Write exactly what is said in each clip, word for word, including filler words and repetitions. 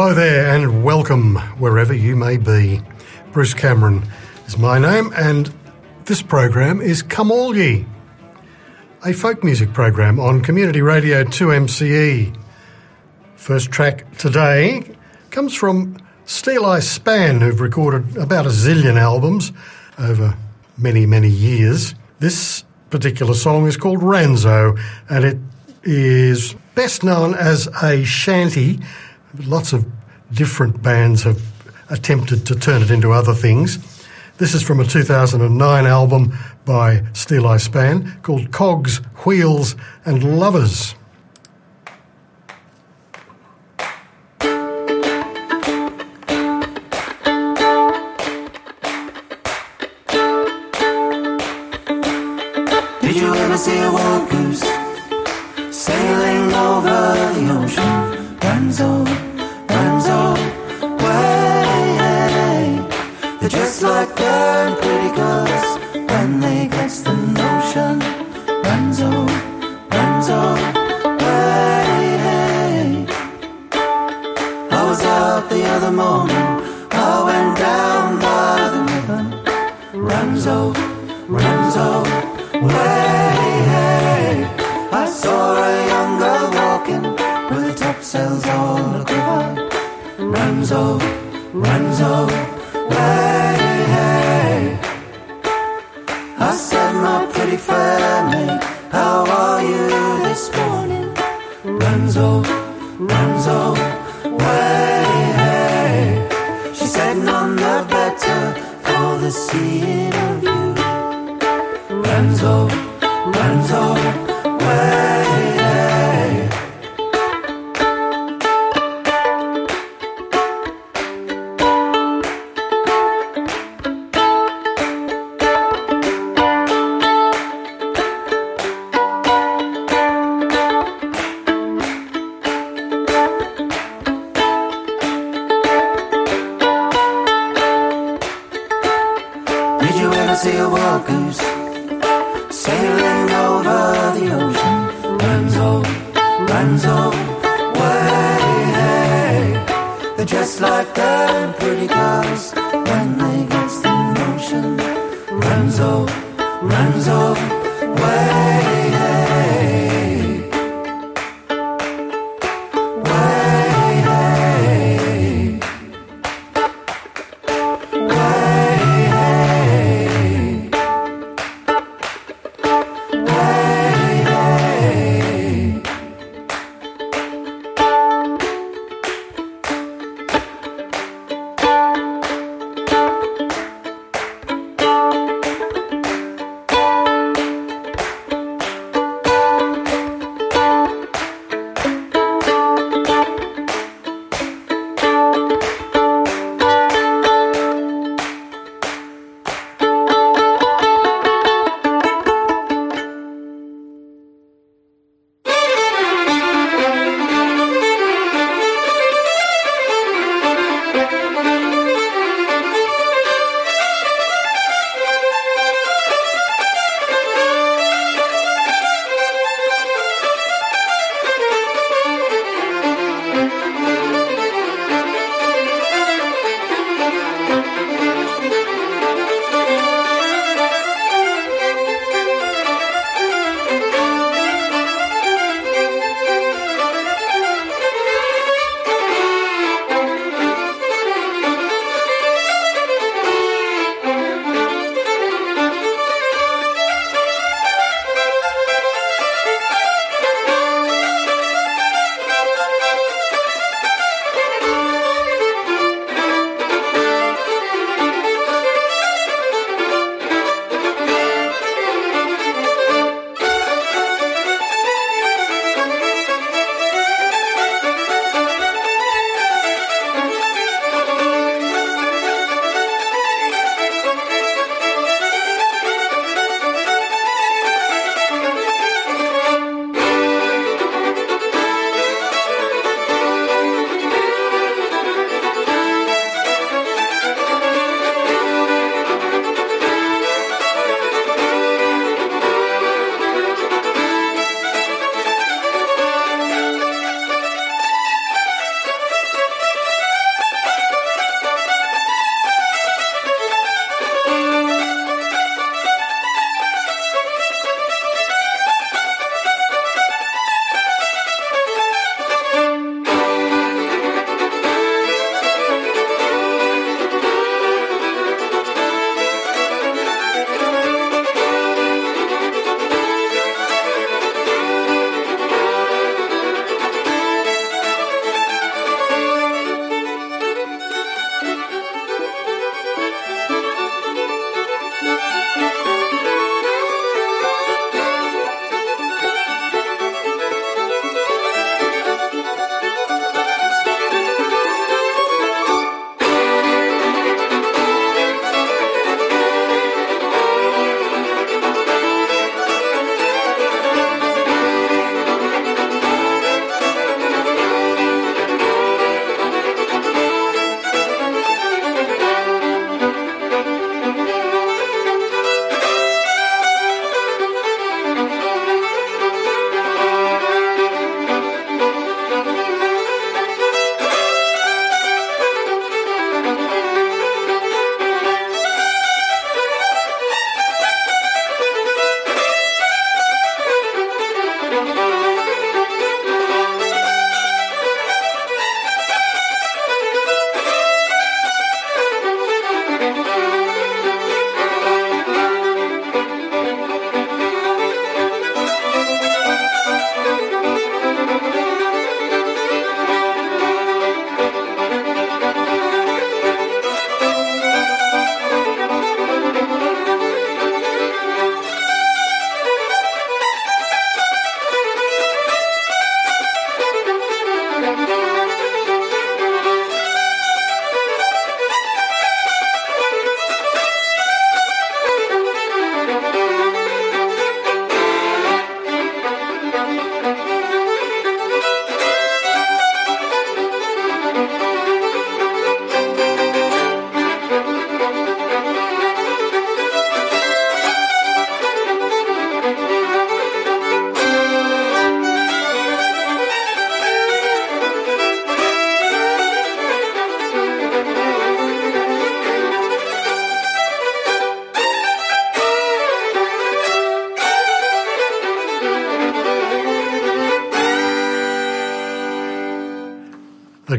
Hello there and welcome wherever you may be. Bruce Cameron is my name and this program is Come All Ye, a folk music program on Community Radio two M C E. First track today comes from Steel Eye Span, who've recorded about a zillion albums over many, many years. This particular song is called Ranzo, and it is best known as a shanty. Lots of different bands have attempted to turn it into other things. This is from a two thousand nine album by Steel Eye Span called Cogs, Wheels and Lovers. Did you ever see a wild goose sailing over the ocean? Ranzo, Ranzo, way. They're just like damn pretty girls when they catch the notion. Ranzo, Ranzo, way. I was out the other morning, I went down by the river. Ranzo, Ranzo, way. I saw a young girl walking with the topsails all a-quiver. Ranzo, Ranzo, way. I said, my pretty fair maid, how are you this morning? Ranzo, Ranzo, way. She said, none the better for the seeing of you. Ranzo, Ranzo, way. See a wild goose sailing over the ocean. Ranzo, Ranzo, way. They're just like damn pretty girls when they get the notion. Ranzo, Ranzo, way.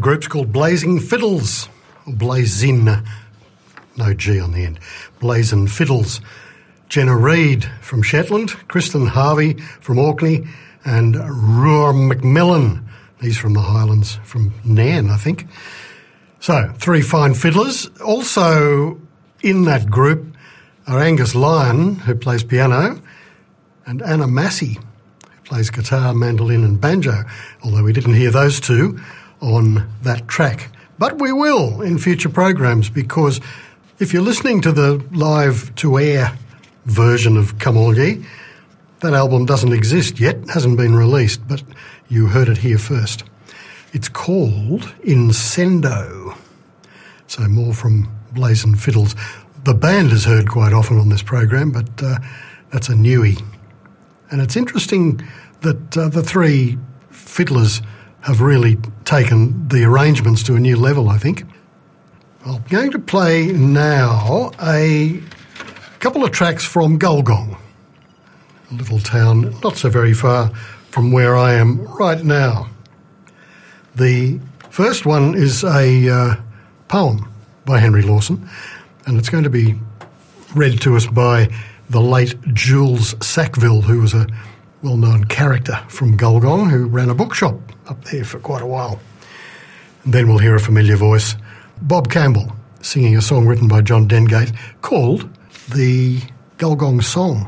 group's called Blazing Fiddles, or Blazin, no G on the end, Blazin Fiddles. Jenna Reid from Shetland, Kristen Harvey from Orkney, and Roar McMillan. He's from the Highlands, from Nairn, I think. So, three fine fiddlers. Also in that group are Angus Lyon, who plays piano, and Anna Massey, who plays guitar, mandolin and banjo, although we didn't hear those two on that track. But we will in future programs, because if you're listening to the live-to-air version of Come All Ye, that album doesn't exist yet, hasn't been released, but you heard it here first. It's called Incendo. So more from Blazing Fiddles. The band is heard quite often on this program, but uh, that's a newie. And it's interesting that uh, the three fiddlers have really taken the arrangements to a new level, I think. I'm going to play now a couple of tracks from Gulgong, a little town not so very far from where I am right now. The first one is a uh, poem by Henry Lawson, and it's going to be read to us by the late Jules Sackville, who was a well-known character from Gulgong, who ran a bookshop up there for quite a while. And then we'll hear a familiar voice, Bob Campbell, singing a song written by John Dengate called The Gulgong Song.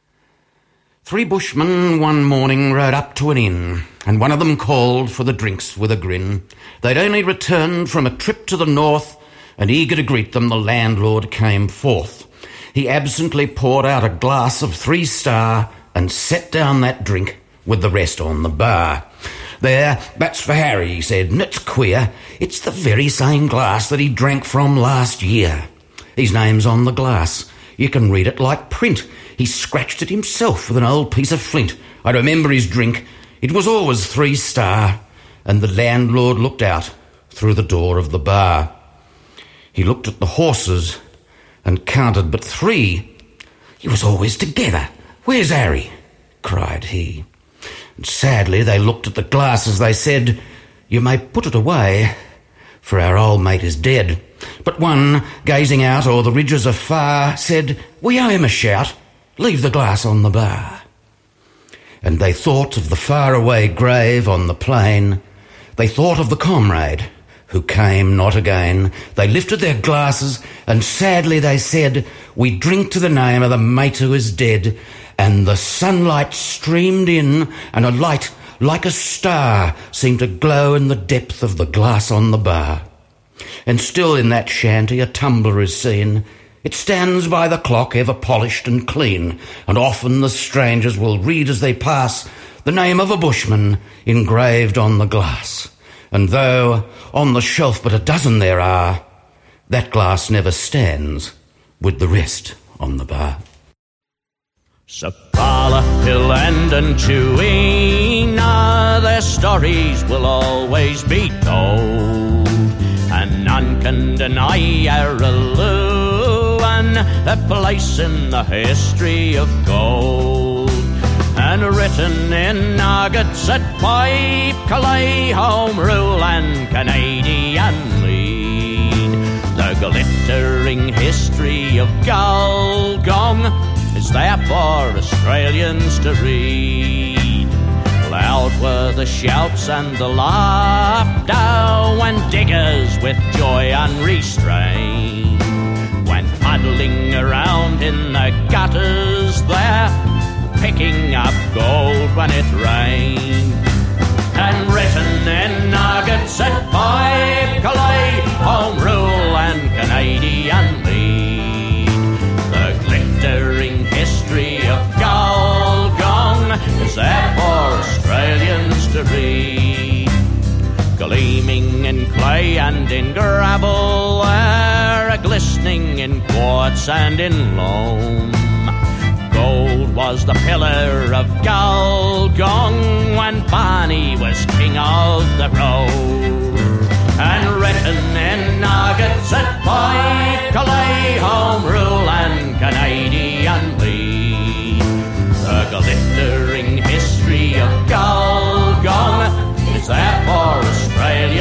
Three bushmen one morning rode up to an inn, and one of them called for the drinks with a grin. They'd only returned from a trip to the north, and eager to greet them the landlord came forth. He absently poured out a glass of Three Star and set down that drink with the rest on the bar. There, that's for Harry, he said, and it's queer. It's the very same glass that he drank from last year. His name's on the glass. You can read it like print. He scratched it himself with an old piece of flint. I remember his drink. It was always Three Star. And the landlord looked out through the door of the bar. He looked at the horses and counted but three. You was always together. Where's Harry? Cried he. And sadly they looked at the glass as they said, You may put it away, for our old mate is dead. But one, gazing out o'er the ridges afar, said, We owe him a shout. Leave the glass on the bar. And they thought of the faraway grave on the plain. They thought of the comrade who came not again. They lifted their glasses and sadly they said, We drink to the name of the mate who is dead. And the sunlight streamed in, and a light like a star seemed to glow in the depth of the glass on the bar. And still in that shanty a tumbler is seen. It stands by the clock ever polished and clean, and often the strangers will read as they pass the name of a bushman engraved on the glass. And though on the shelf but a dozen there are, that glass never stands with the rest on the bar. Sapala, Hill End and Chewina, their stories will always be told, and none can deny Yarraloo and their place in the history of gold. And written in nuggets at Pipe, Calais, Home Rule and Canadian lead, the glittering history of Gulgong is there for Australians to read. Loud were the shouts and the laughter when diggers with joy unrestrained went puddling around in the gutters there, picking up gold when it rained. And written in nuggets at Pipe, Calais, Home Rule and Canadian lead, the glittering history of Gulgong is there for Australians to read. Gleaming in clay and in gravel there, glistening in quartz and in loam, gold was the pillar of Gulgong when Barney was king of the road. And written in nuggets at Pipe, Calais, Home Rule and Canadian lead, the glittering history of Gulgong is there for Australians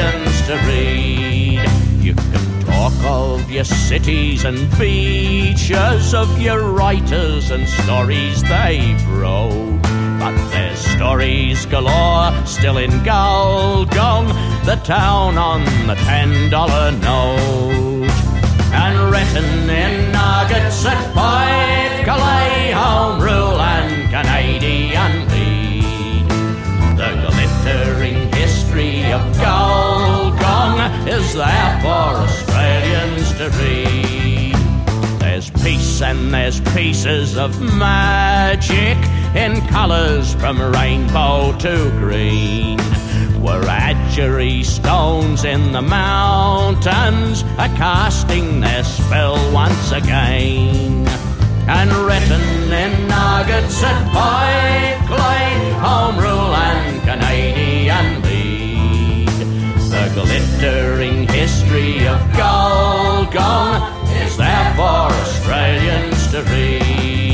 to read. You can talk of your cities and beaches, of your writers and stories they've wrote. But there's stories galore still in Gulgong, the town on the ten dollar note. And written in nuggets at Pipe, Calais, Home Rule and Canadian lead. The glittering history of Gulgong is there for Australians to read. There's peace and there's pieces of magic in colours from rainbow to green. Wiradjuri stones in the mountains are casting their spell once again. And written in nuggets at Pipe, Clay, Home Rule and Canadian lead. The glittering history of Gulgong is there for Australians to read.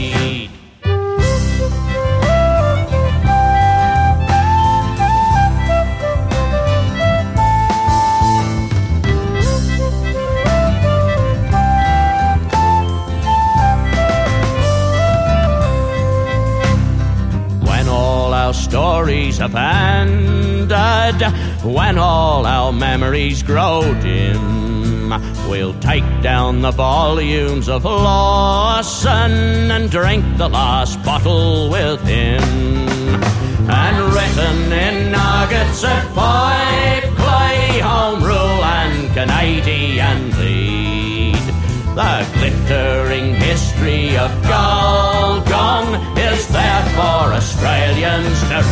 Stories have ended, when all our memories grow dim, we'll take down the volumes of Lawson and drink the last bottle with him. And written in nuggets at Pipe, Clay, Home Rule and Canadian lead. The glittering history of Gulgong is there for Australians to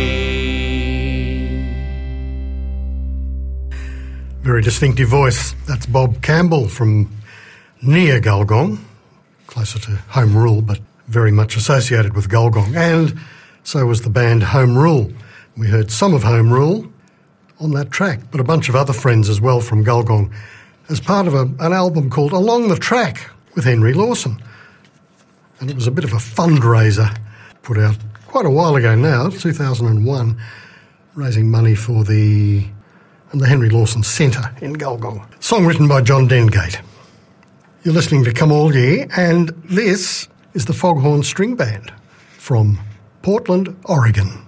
read. Very distinctive voice. That's Bob Campbell from near Gulgong, closer to Home Rule, but very much associated with Gulgong. And so was the band Home Rule. We heard some of Home Rule on that track, but a bunch of other friends as well from Gulgong, as part of a, an album called Along the Track with Henry Lawson. And it was a bit of a fundraiser put out quite a while ago now, two thousand one, raising money for the, the Henry Lawson Centre in Gulgong. Song written by John Dengate. You're listening to Come All Ye, and this is the Foghorn String Band from Portland, Oregon.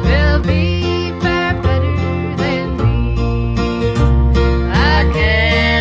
I can't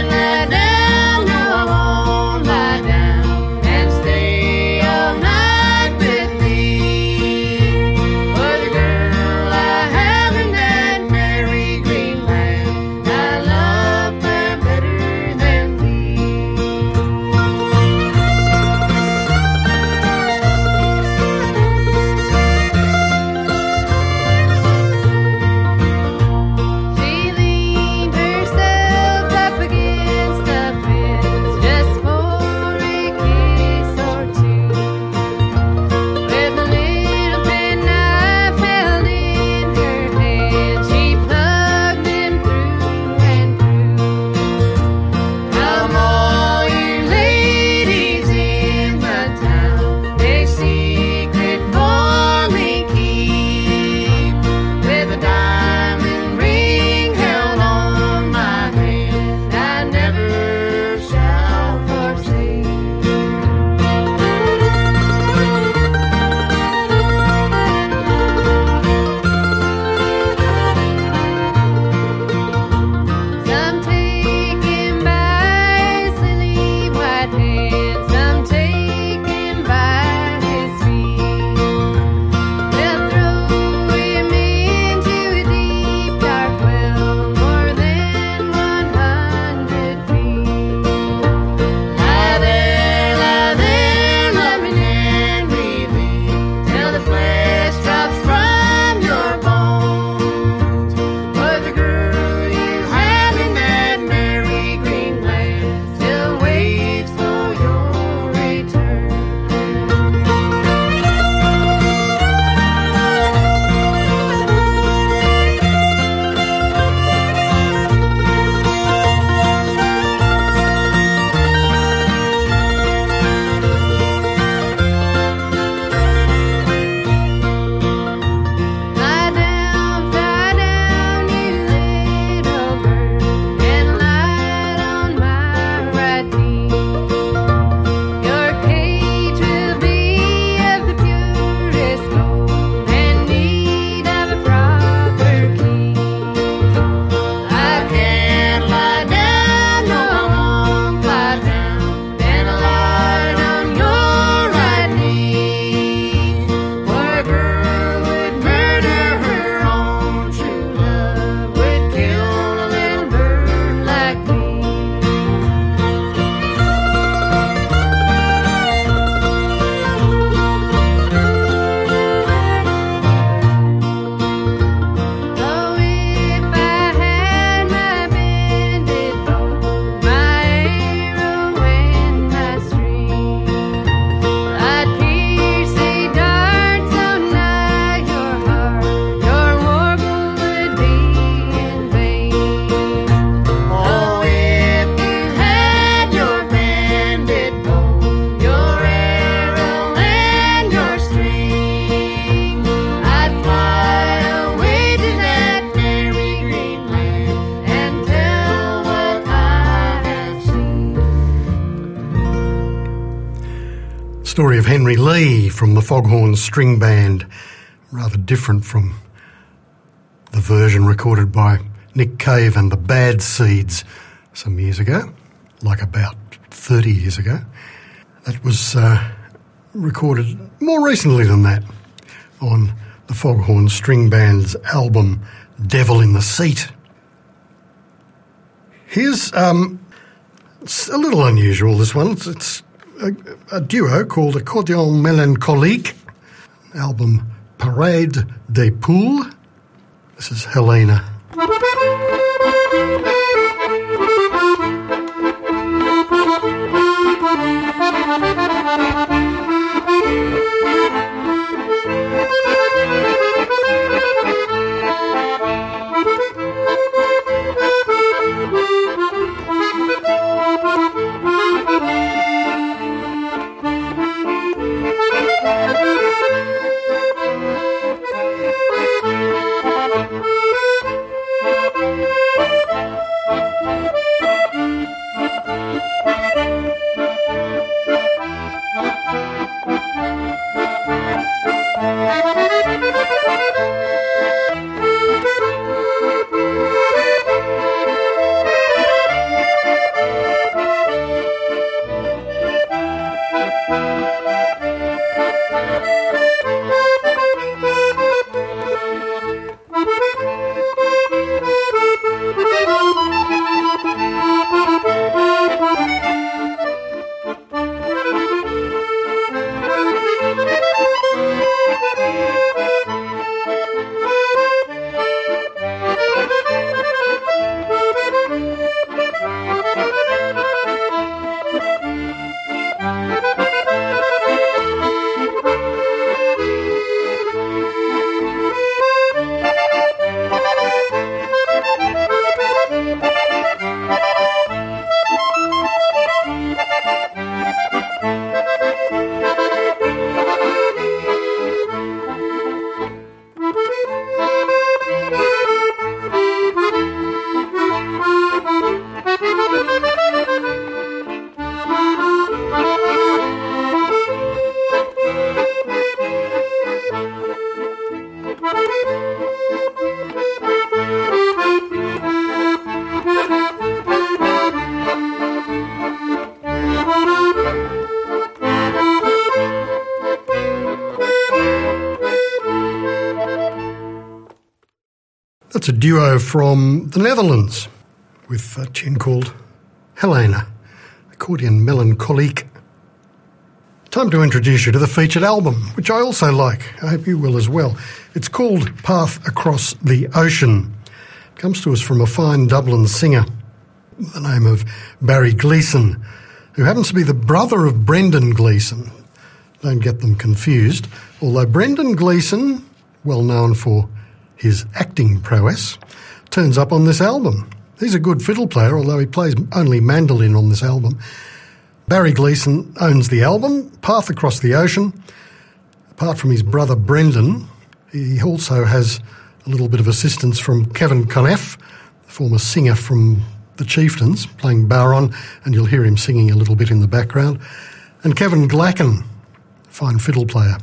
Story of Henry Lee from the Foghorn String Band, rather different from the version recorded by Nick Cave and the Bad Seeds some years ago, like about thirty years ago. That was uh, recorded more recently than that on the Foghorn String Band's album Devil in the Seat. Here's um, it's a little unusual, this one. It's, it's a, a duo called Accordion Mélancolique, album Parade des Poules. This is Helena. That's a duo from the Netherlands with a tune called Helena, Accordion Mélancolique. Time to introduce you to the featured album, which I also like. I hope you will as well. It's called Path Across the Ocean. It comes to us from a fine Dublin singer with the name of Barry Gleeson, who happens to be the brother of Brendan Gleeson. Don't get them confused. Although Brendan Gleeson, well known for his acting prowess, turns up on this album. He's a good fiddle player, although he plays only mandolin on this album. Barry Gleeson owns the album, Path Across the Ocean. Apart from his brother Brendan, he also has a little bit of assistance from Kevin Conneff, the former singer from the Chieftains, playing Baron, and you'll hear him singing a little bit in the background. And Kevin Glacken, fine fiddle player.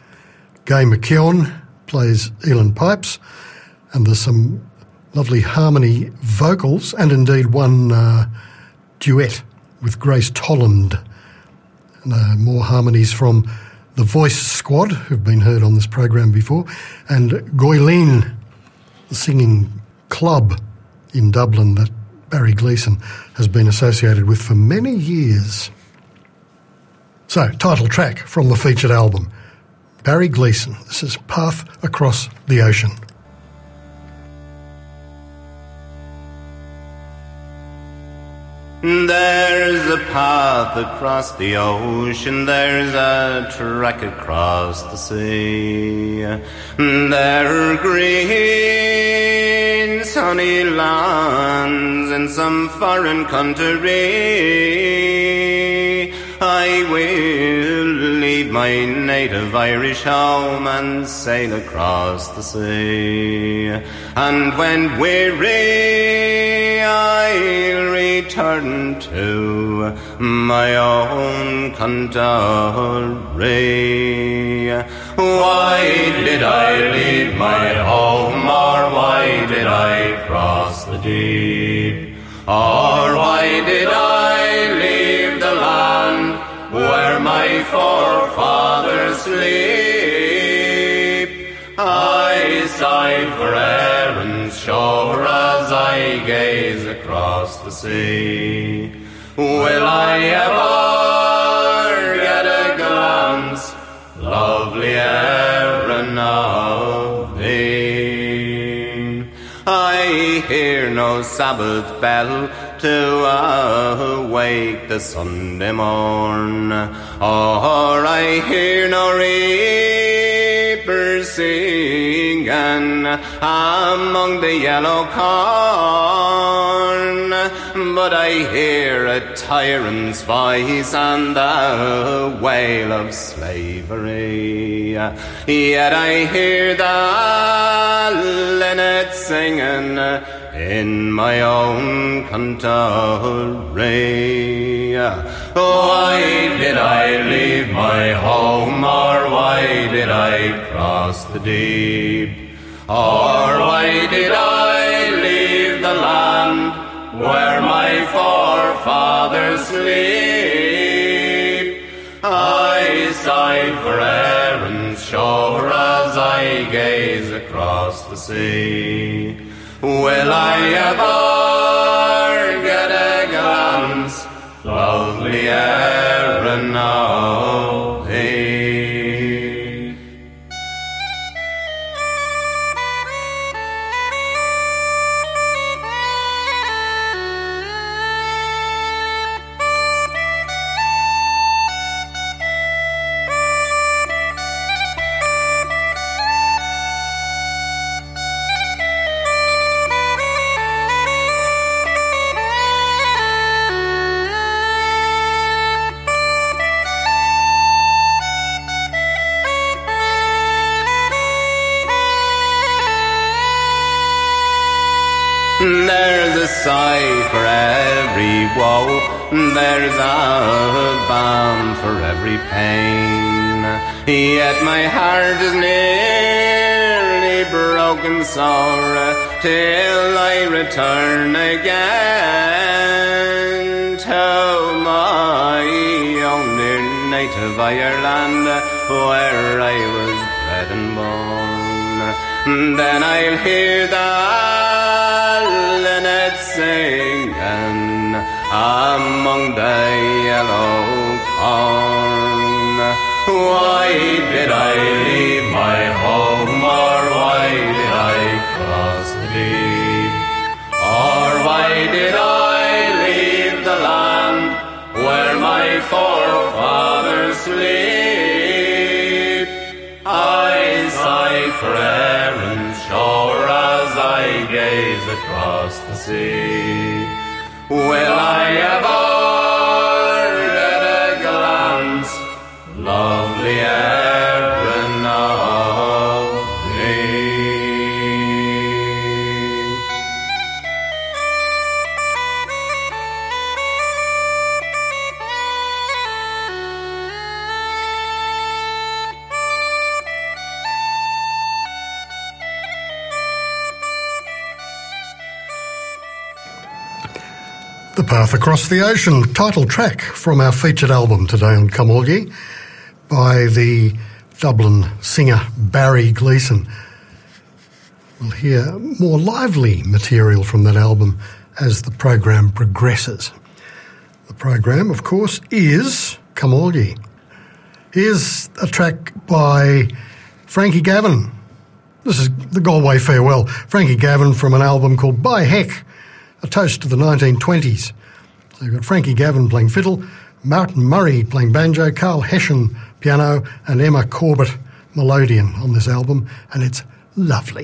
Gay McKeown plays Elan pipes, and there's some lovely harmony vocals, and indeed one uh, duet with Grace Tolland. And, uh, more harmonies from the Voice Squad, who've been heard on this program before, and Goylene, the singing club in Dublin that Barry Gleeson has been associated with for many years. So, title track from the featured album, Barry Gleeson. This is Path Across the Ocean. There's a path across the ocean, there's a track across the sea. There are green, sunny lands in some foreign country. I will lead leave my native Irish home and sail across the sea. And when weary, I'll return to my own country. Why did I leave my home, or why did I cross the deep? Or why did I leave the land where my forefathers sleep? I sigh for Erin's shore as I gaze across the sea. Will I ever get a glance, lovely Erin of thee? I hear no Sabbath bell to awake the Sunday morn, or I hear no reapers singing among the yellow corn, but I hear a tyrant's voice and the wail of slavery. Yet I hear the linnet singing in my own country. Why did I leave my home, or why did I cross the deep? Or why did I leave the land where my forefathers sleep? I sigh for Erin's shore as I gaze across the sea. Will I ever get a glance, lovely Erin of thee? There's a sigh for every woe, there's a balm for every pain, yet my heart is nearly broken sore till I return again to my own dear native Ireland, where I was bred and born. Then I'll hear the linnet singing among the yellow corn. Why did I leave my home, or why did I cross the deep? Or why did I leave the land where my forefathers sleep? I sigh for Erin's shore as I gaze across the sea. Will I ever get a glance, lovely Erin of thee? The Path Across the Ocean, title track from our featured album today on Come All Ye by the Dublin singer Barry Gleeson. We'll hear more lively material from that album as the program progresses. The program, of course, is Come All Ye. Here's a track by Frankie Gavin. This is the Galway Farewell. Frankie Gavin from an album called By Heck, a toast to the nineteen twenties. So you've got Frankie Gavin playing fiddle, Martin Murray playing banjo, Carl Hession piano, and Emma Corbett melodeon on this album, and it's lovely.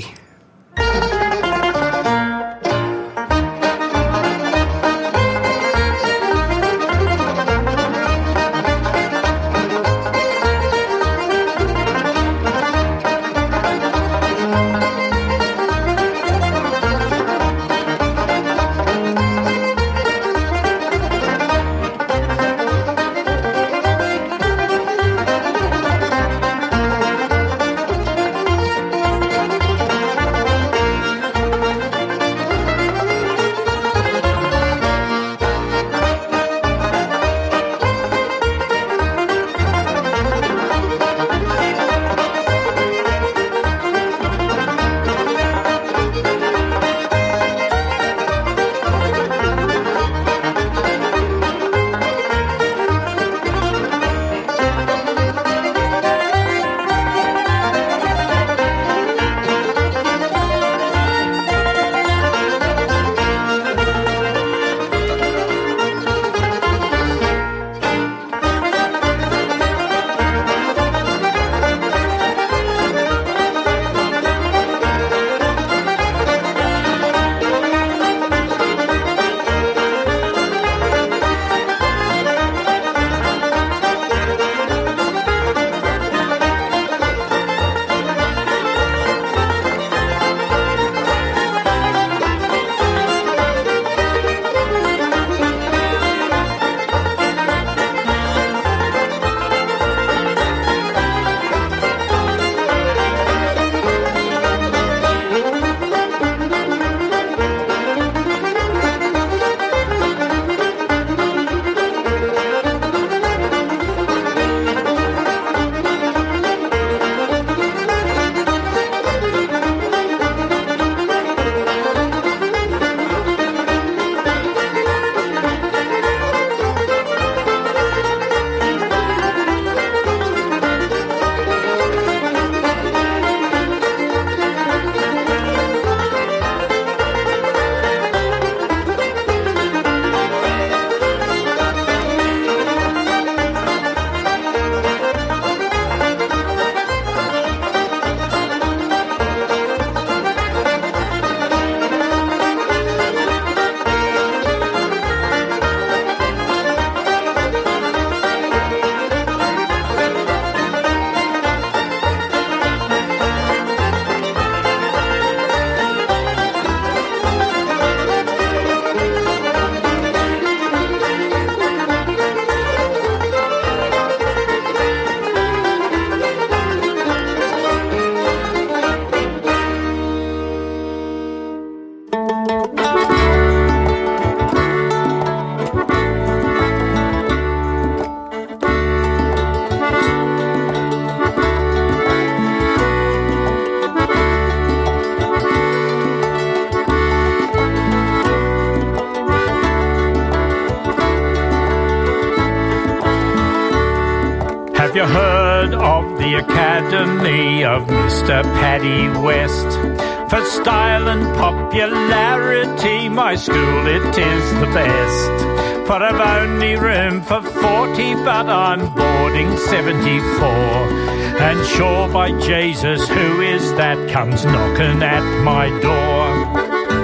heard of the Academy of Mister Paddy West? For style and popularity, my school, it is the best. For I've only room for forty, but I'm boarding seventy-four. And sure by Jesus, who is that comes knocking at my door?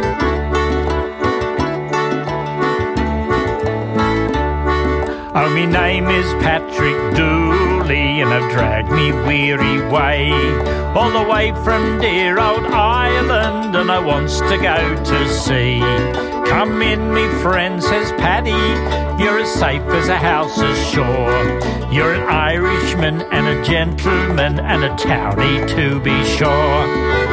Oh, me name is Patrick Dooley, and I've dragged me weary way all the way from dear old Ireland, and I wants to go to sea. Come in, me friend, says Paddy, you're as safe as a house ashore. You're an Irishman and a gentleman and a townie to be sure.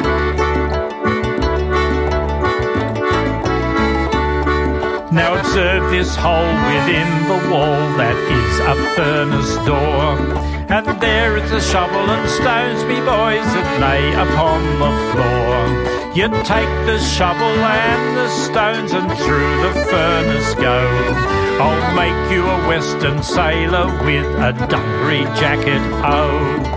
Now observe this hole within the wall, that is a furnace door. And there is a shovel and stones, me boys, that lay upon the floor. You take the shovel and the stones and through the furnace go. I'll make you a western sailor with a dungaree jacket, oh.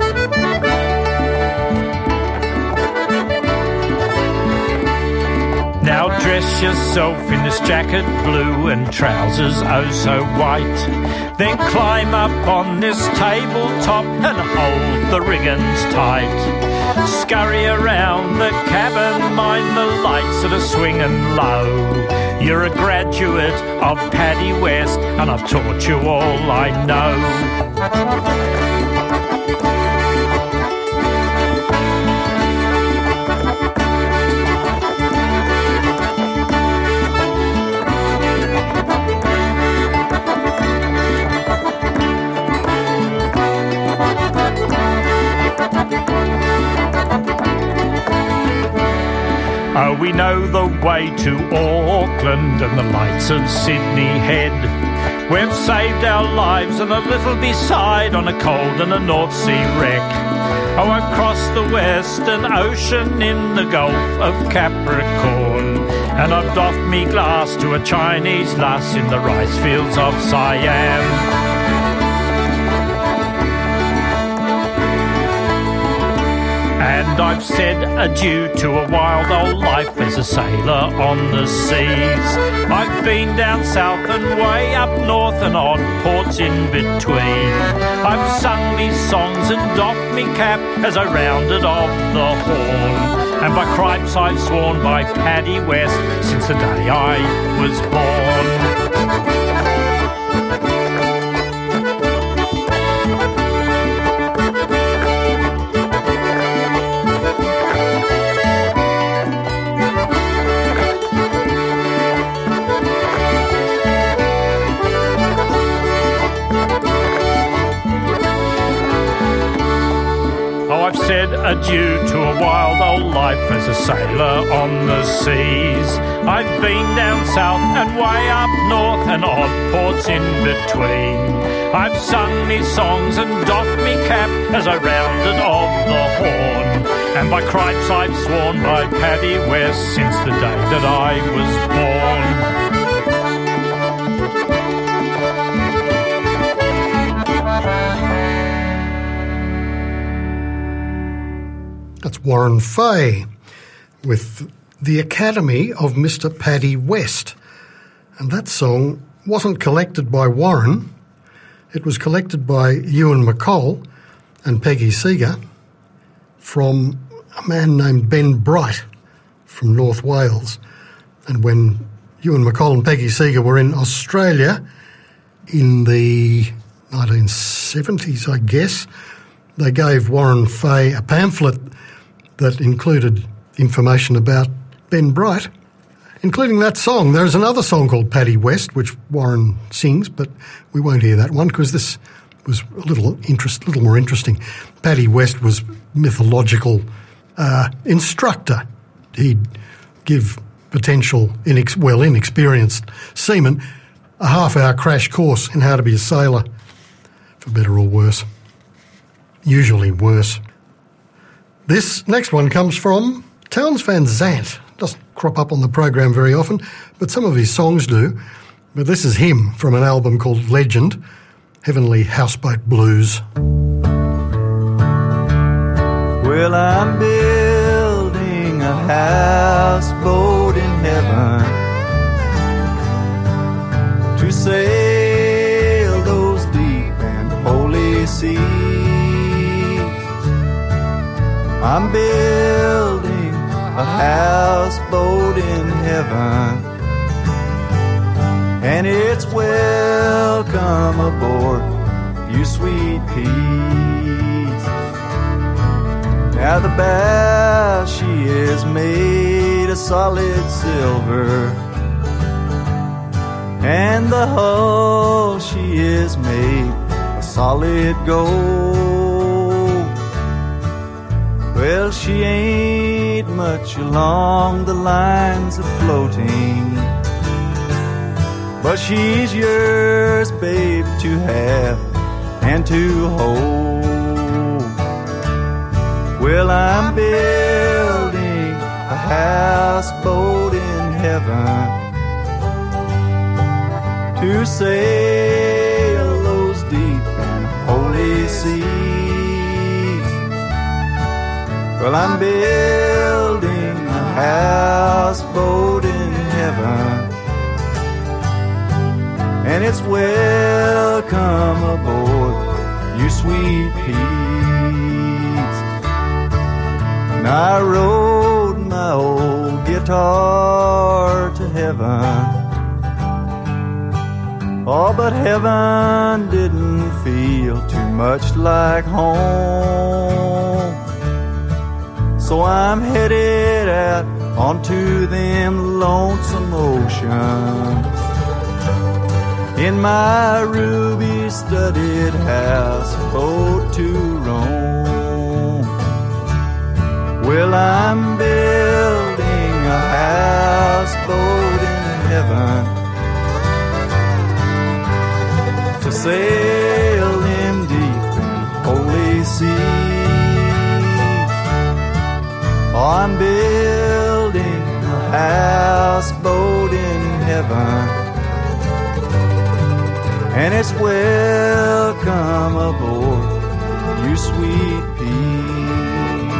Now dress yourself in this jacket blue and trousers oh so white. Then climb up on this tabletop and hold the riggins tight. Scurry around the cabin, mind the lights that are swinging low. You're a graduate of Paddy West, and I've taught you all I know. Oh, we know the way to Auckland and the lights of Sydney Head. We've saved our lives and a little beside on a cold and a North Sea wreck. Oh, I've crossed the Western Ocean in the Gulf of Capricorn, and I've doffed me glass to a Chinese lass in the rice fields of Siam. And I've said adieu to a wild old life as a sailor on the seas. I've been down south and way up north and on ports in between. I've sung me songs and doffed me cap as I rounded off the horn. And by cripes I've sworn by Paddy West since the day I was born. Said adieu to a wild old life as a sailor on the seas. I've been down south and way up north and odd ports in between. I've sung me songs and doffed me cap as I rounded off the horn. And by cripes I've sworn by Paddy West since the day that I was born. That's Warren Fay with The Academy of Mister Paddy West. And that song wasn't collected by Warren. It was collected by Ewan McColl and Peggy Seeger from a man named Ben Bright from North Wales. And when Ewan McColl and Peggy Seeger were in Australia in the nineteen seventies, I guess, they gave Warren Fay a pamphlet that included information about Ben Bright, including that song. There's another song called Paddy West, which Warren sings, but we won't hear that one because this was a little interest, little more interesting. Paddy West was mythological uh, instructor. He'd give potential, inex- well, inexperienced seamen a half-hour crash course in how to be a sailor, for better or worse. Usually worse. This next one comes from Townes Van Zandt. Doesn't crop up on the program very often, but some of his songs do. But this is him from an album called Legend, Heavenly Houseboat Blues. Well, I'm building a houseboat in heaven to sail those deep and holy seas. I'm building a houseboat in heaven, and it's welcome aboard, you sweet peas. Now the bow, she is made of solid silver, and the hull, she is made of solid gold. Well, she ain't much along the lines of floating, but she's yours, babe, to have and to hold. Well, I'm building a houseboat in heaven to sail those deep and holy seas. Well, I'm building a houseboat in heaven, and it's welcome aboard, you sweet peas. And I rode my old guitar to heaven, oh, but heaven didn't feel too much like home. So I'm headed out onto them lonesome oceans in my ruby-studded houseboat to roam. Well, I'm building a houseboat in heaven to sail them deep and holy seas. Oh, I'm building a houseboat in heaven, and it's welcome aboard, you sweet peas.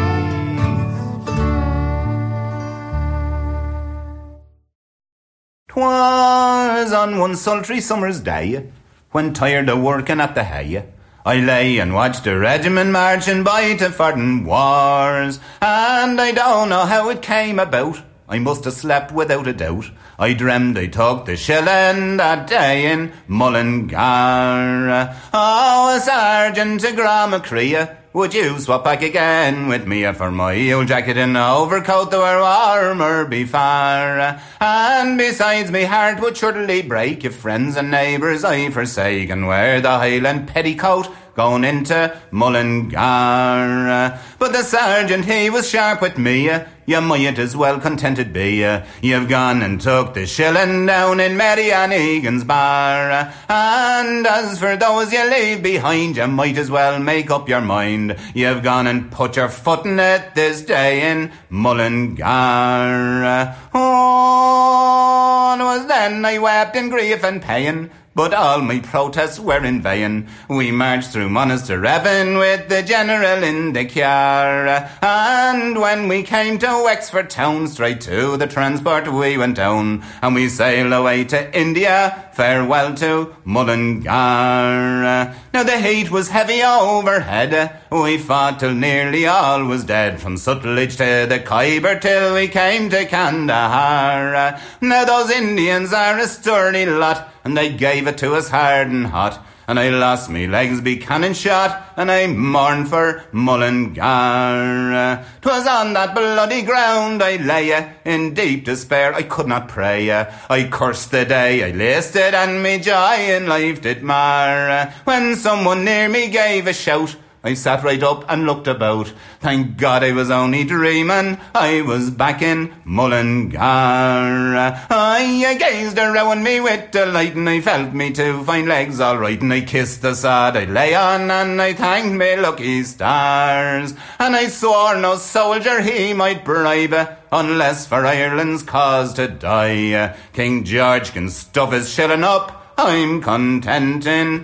'Twas on one sultry summer's day, when tired of working at the hay, I lay and watched the regiment marching by to foreign wars, and I don't know how it came about. I must have slept without a doubt. I dreamed I took the shilling that day in Mullingar. Oh, Sergeant to Gramacrea, would you swap back again with me for my old jacket and overcoat that were warmer before? And besides, me heart would surely break if friends and neighbours I forsake and wear the Highland petticoat going into Mullingar. But the sergeant, he was sharp with me. You might as well contented be. You've gone and took the shilling down in Mary Ann Egan's bar. And as for those you leave behind, you might as well make up your mind. You've gone and put your foot in it this day in Mullingar. Oh, it was then I wept in grief and pain, but all my protests were in vain. We marched through Monasterevin with the general in the car, and when we came to Wexford town, straight to the transport we went down, and we sailed away to India, farewell to Mullingar. Now the heat was heavy overhead, we fought till nearly all was dead, from Sutlej to the Khyber till we came to Kandahar. Now those Indians are a sturdy lot, and they gave it to us hard and hot, and I lost me legs be cannon shot, and I mourned for Mullingar. 'Twas on that bloody ground I lay, in deep despair I could not pray. I cursed the day I listed, and me joy in life did mar. When someone near me gave a shout, I sat right up and looked about. Thank God I was only dreaming, I was back in Mullingar. I gazed around me with delight, and I felt me two fine legs all right, and I kissed the sod I lay on, and I thanked me lucky stars. And I swore no soldier he might bribe, unless for Ireland's cause to die. King George can stuff his shilling up, I'm content in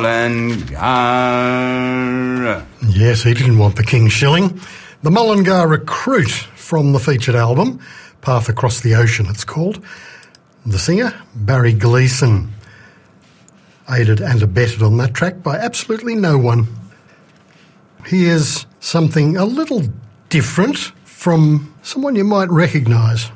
Mullingar. Yes, he didn't want the King shilling. The Mullingar Recruit from the featured album, Path Across the Ocean it's called. The singer, Barry Gleeson, aided and abetted on that track by absolutely no one. Here's something a little different from someone you might recognise.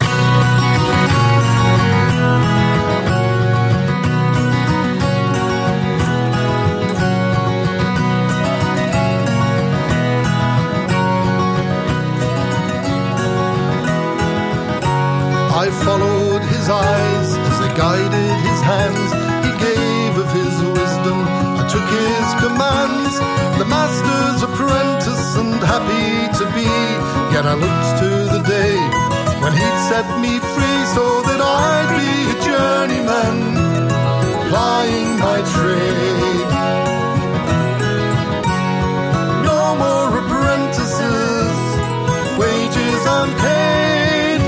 I followed his eyes as they guided his hands. He gave of his wisdom, I took his commands. The master's apprentice and happy to be. Yet I looked to the day when he'd set me free, so that I'd be a journeyman, plying my trade. No more apprentices, wages unpaid.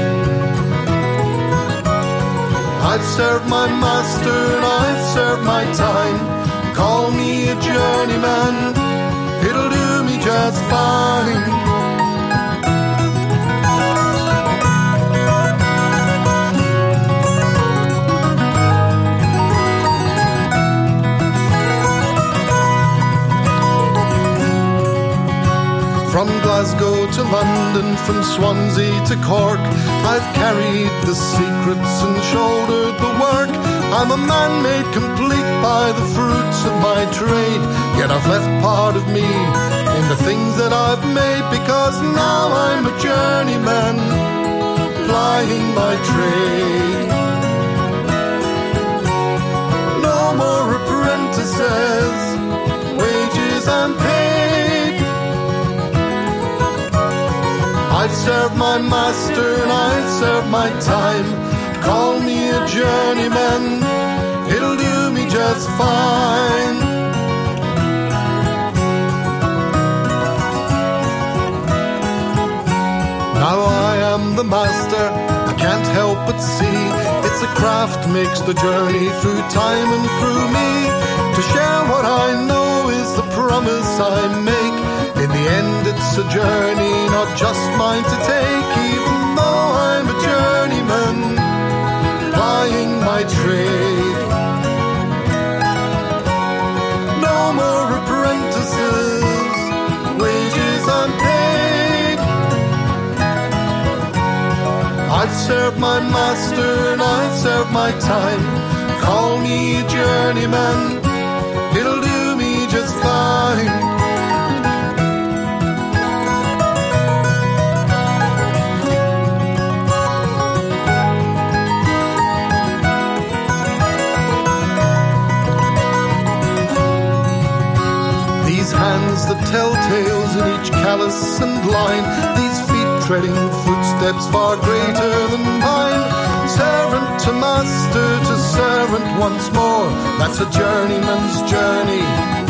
I've served my master and I've served my time. Call me a journeyman, it'll do me just fine. From Glasgow to London, from Swansea to Cork, I've carried the secrets and shouldered the work. I'm a man made complete by the fruits of my trade. Yet I've left part of me in the things that I've made, because now I'm a journeyman, plying my trade. No more apprentices, wages unpaid. I've served my master and I've served my time. Call me a journeyman, it'll do me just fine. Now I am the master, I can't help but see. It's a craft makes the journey through time and through me. To share what I know is the promise I make. In the end it's a journey, not just mine to take. Even though I'm a journeyman, plying my trade. No more apprentices, wages unpaid. I've served my master and I've served my time. Call me a journeyman, it'll do me just fine. Hands that tell tales in each callous and line, these feet treading footsteps far greater than mine. Servant to master to servant once more, that's a journeyman's journey.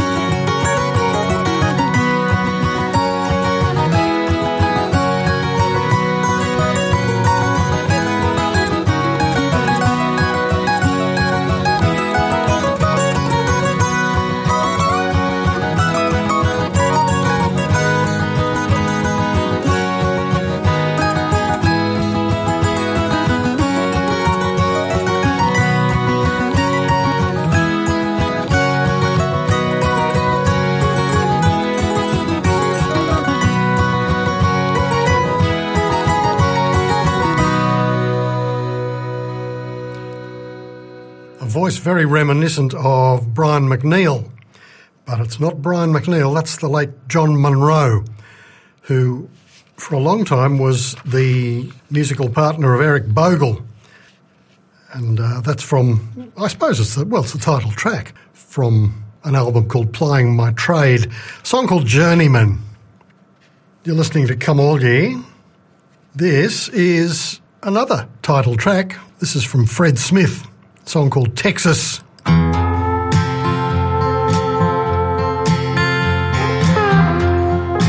Voice very reminiscent of Brian McNeill, but it's not Brian McNeill, that's the late John Munro, who for a long time was the musical partner of Eric Bogle. And uh, that's from, I suppose it's the, well, it's the title track from an album called Plying My Trade, a song called Journeyman. You're listening to Come All Ye. This is another title track. This is from Fred Smith. Song called Texas.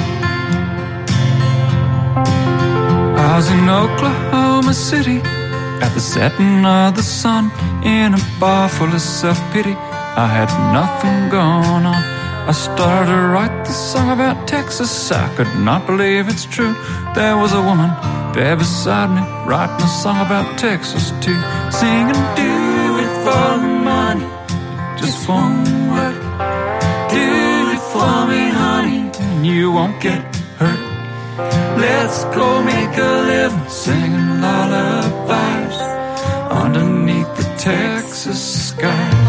I was in Oklahoma City At the setting of the sun, in a bar full of self-pity, I had nothing going on. I started to write this song about Texas. I could not believe it's true. There was a woman there beside me, writing a song about Texas too, singing, do it for the money, just won't work. Do it for me, honey, and you won't get hurt. Let's go make a living singing lullabies underneath the Texas skies.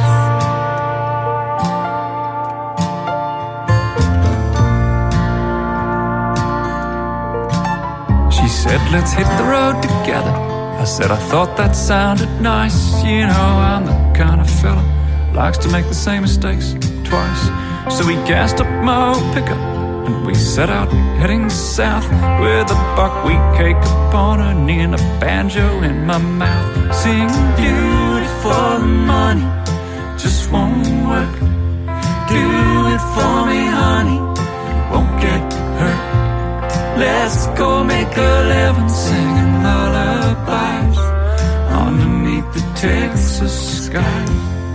She said, let's hit the road together. I said, I thought that sounded nice. You know, I'm the kind of fella likes to make the same mistakes twice. So we gassed up my old pickup and we set out heading south with a buckwheat cake upon her knee and a banjo in my mouth, singing, do it for the money, just won't work. Do it for me, honey, won't get hurt. Let's go make a living singing lullabies underneath the Texas skies.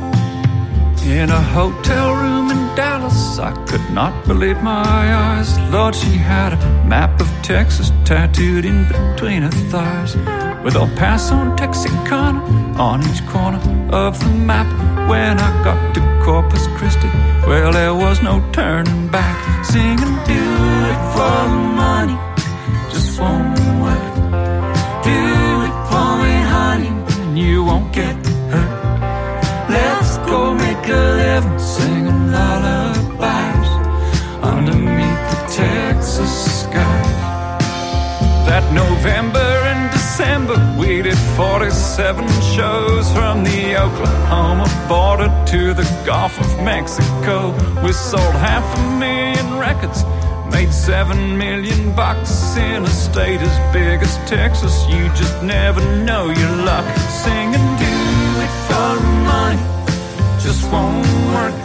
In a hotel room in Dallas, I could not believe my eyes. Lord, she had a map of Texas tattooed in between her thighs, with El Paso and Texarkana on each corner of the map. When I got to Corpus Christi, well, there was no turning back, singing, do it for the money, just won't work. Do it for me, honey, and you won't get hurt. Let's go make a living singing lullabies underneath the Texas skies. That November and December we did forty-seven shows, from the Oklahoma border to the Gulf of Mexico. We sold half a million records, made seven million bucks in a state as big as Texas. You just never know your luck, singing, do it for the money, just won't work.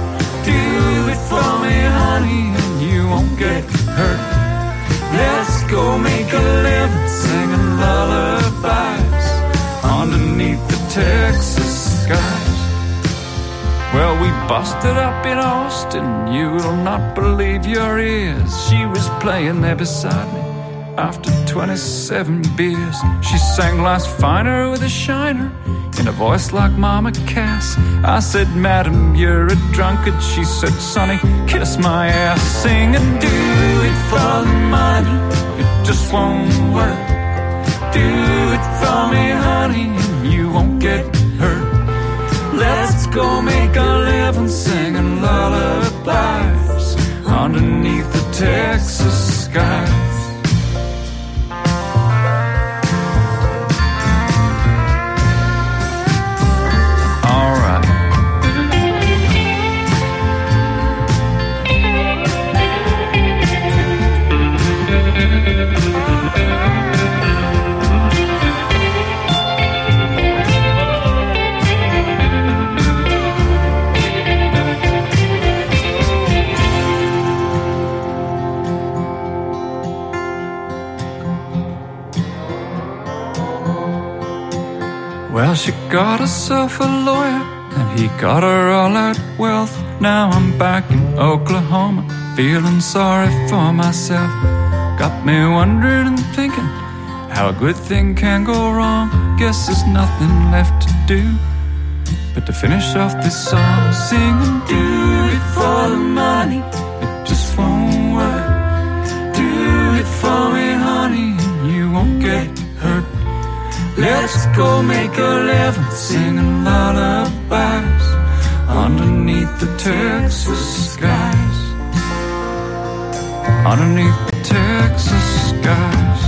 Do it for me, honey, and you won't get hurt. Let's go make a living singing lullabies underneath the Texas skies. Well, we busted up in Austin, you'll not believe your ears. She was playing there beside me after twenty-seven beers. She sang Last Finer with a shiner in a voice like Mama Cass. I said, Madam, you're a drunkard. She said, Sonny, kiss my ass, singing, do it for the money, it just won't work. Do it for me, honey, and you won't get hurt. Let's go make a living singing lullabies underneath the Texas skies. Well, she got herself a lawyer, and he got her all that wealth. Now I'm back in Oklahoma, feeling sorry for myself. Got me wondering and thinking how a good thing can go wrong. Guess there's nothing left to do but to finish off this song, singing, do it for the money, it just won't work. Do it for me, honey, and you won't get hurt. Let's go make a living singing lullabies underneath the Texas skies. Underneath the Texas skies.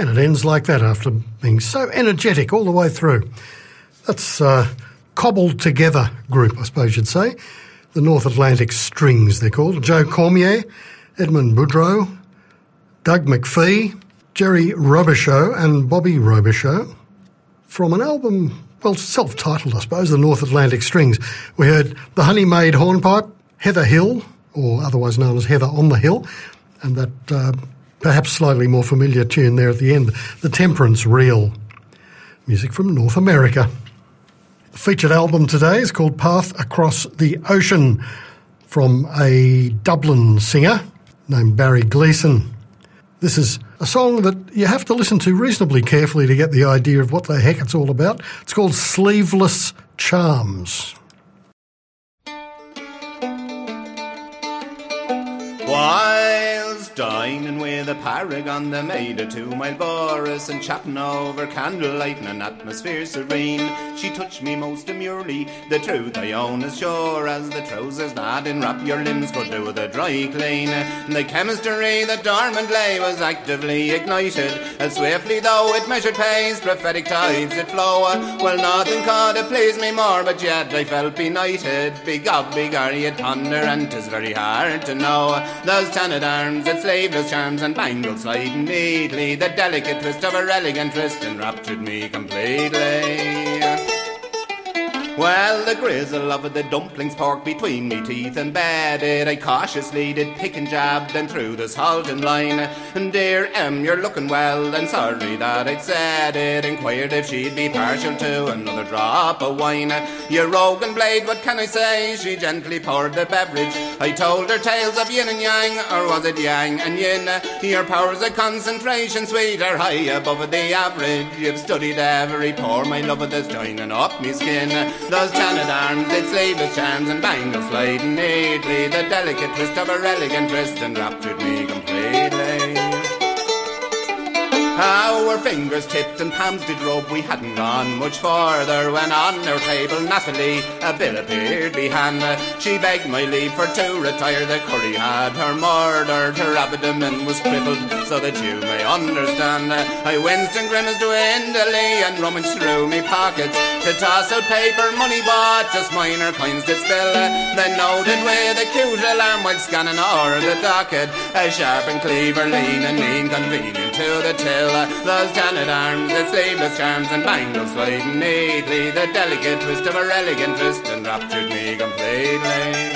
And it ends like that after being so energetic all the way through. That's uh, cobbled together group, I suppose you'd say. The North Atlantic Strings, they're called. Joe Cormier, Edmund Boudreau, Doug McPhee, Jerry Robichaud and Bobby Robichaud. From an album, well, self-titled, I suppose, The North Atlantic Strings, we heard The Honey Maid Hornpipe, Heather Hill, or otherwise known as Heather on the Hill, and that uh, perhaps slightly more familiar tune there at the end, The Temperance Reel. Music from North America. The featured album today is called Path Across the Ocean, from a Dublin singer named Barry Gleeson. This is a song that you have to listen to reasonably carefully to get the idea of what the heck it's all about. It's called Sleeveless Charms. Whilst dining with a paragon, they made a two-mile Boris, and chatting over candlelight in an atmosphere serene. She touched me most demurely, the truth I own as sure as the trousers that enwrap your limbs could do the dry clean. The chemistry that dormant lay was actively ignited, as swiftly though it measured pace, prophetic tides it flow. Well, nothing could have pleased me more, but yet I felt benighted. Big up, big are ye thunder, and 'tis very hard to know. Those tannet arms, its sleeveless charms and bangles sliding neatly, the delicate twist of her elegant wrist enraptured me completely. Well, the grizzle of the dumplings pork between me teeth embedded, I cautiously did pick and jab, then through the salt and line. And dear Em, you're looking well, and sorry that I'd said it. Inquired if she'd be partial to another drop of wine. You rogue and blade, what can I say? She gently poured the beverage. I told her tales of yin and yang, or was it yang and yin? Your powers of concentration, sweet, are high above the average. You've studied every pore, my love, that's joining up me skin. Those tannet arms, its sleeveless charms and bangles sliding neatly, the delicate twist of her elegant wrist enraptured me completely. Our fingers tipped and palms did rub, we hadn't gone much farther when on our table Nathalie a bill appeared behind. She begged my leave for to retire, the curry had her murdered, her abdomen was crippled, so that you may understand. I winced and grimaced dwindly and rummaged through me pockets to toss out paper money, but just minor coins did spill. Then noted with a cute alarm while scanning o'er the docket, a sharp and cleaver lean and mean convenient to the till. Those tannet arms, its sleeveless charms and bangles sliding neatly, the delicate twist of her elegant wrist enraptured me completely.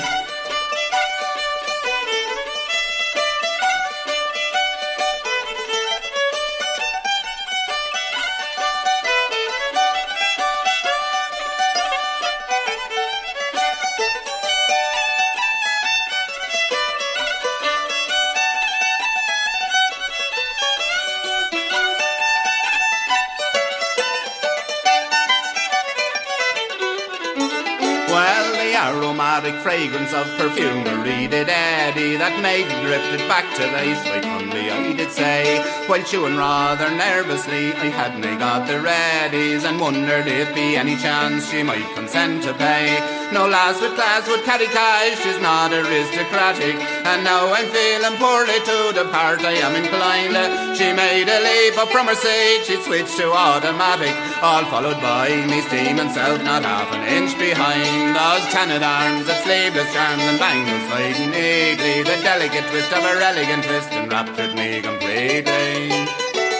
Fragrance of perfumery did eddy, that maiden drifted back to base like fondly I did say. While chewing rather nervously, I hadn't got the readies, and wondered if be any chance she might consent to pay. No lass with class would carry cash, she's not aristocratic, and now I'm feeling poorly to depart, I am inclined. She made a leap up from her seat, she switched to automatic, all followed by me steaming south, not half an inch behind. Those tannet arms, its sleeveless charms and bangles sliding neatly, the delicate twist of her elegant wrist enraptured me completely.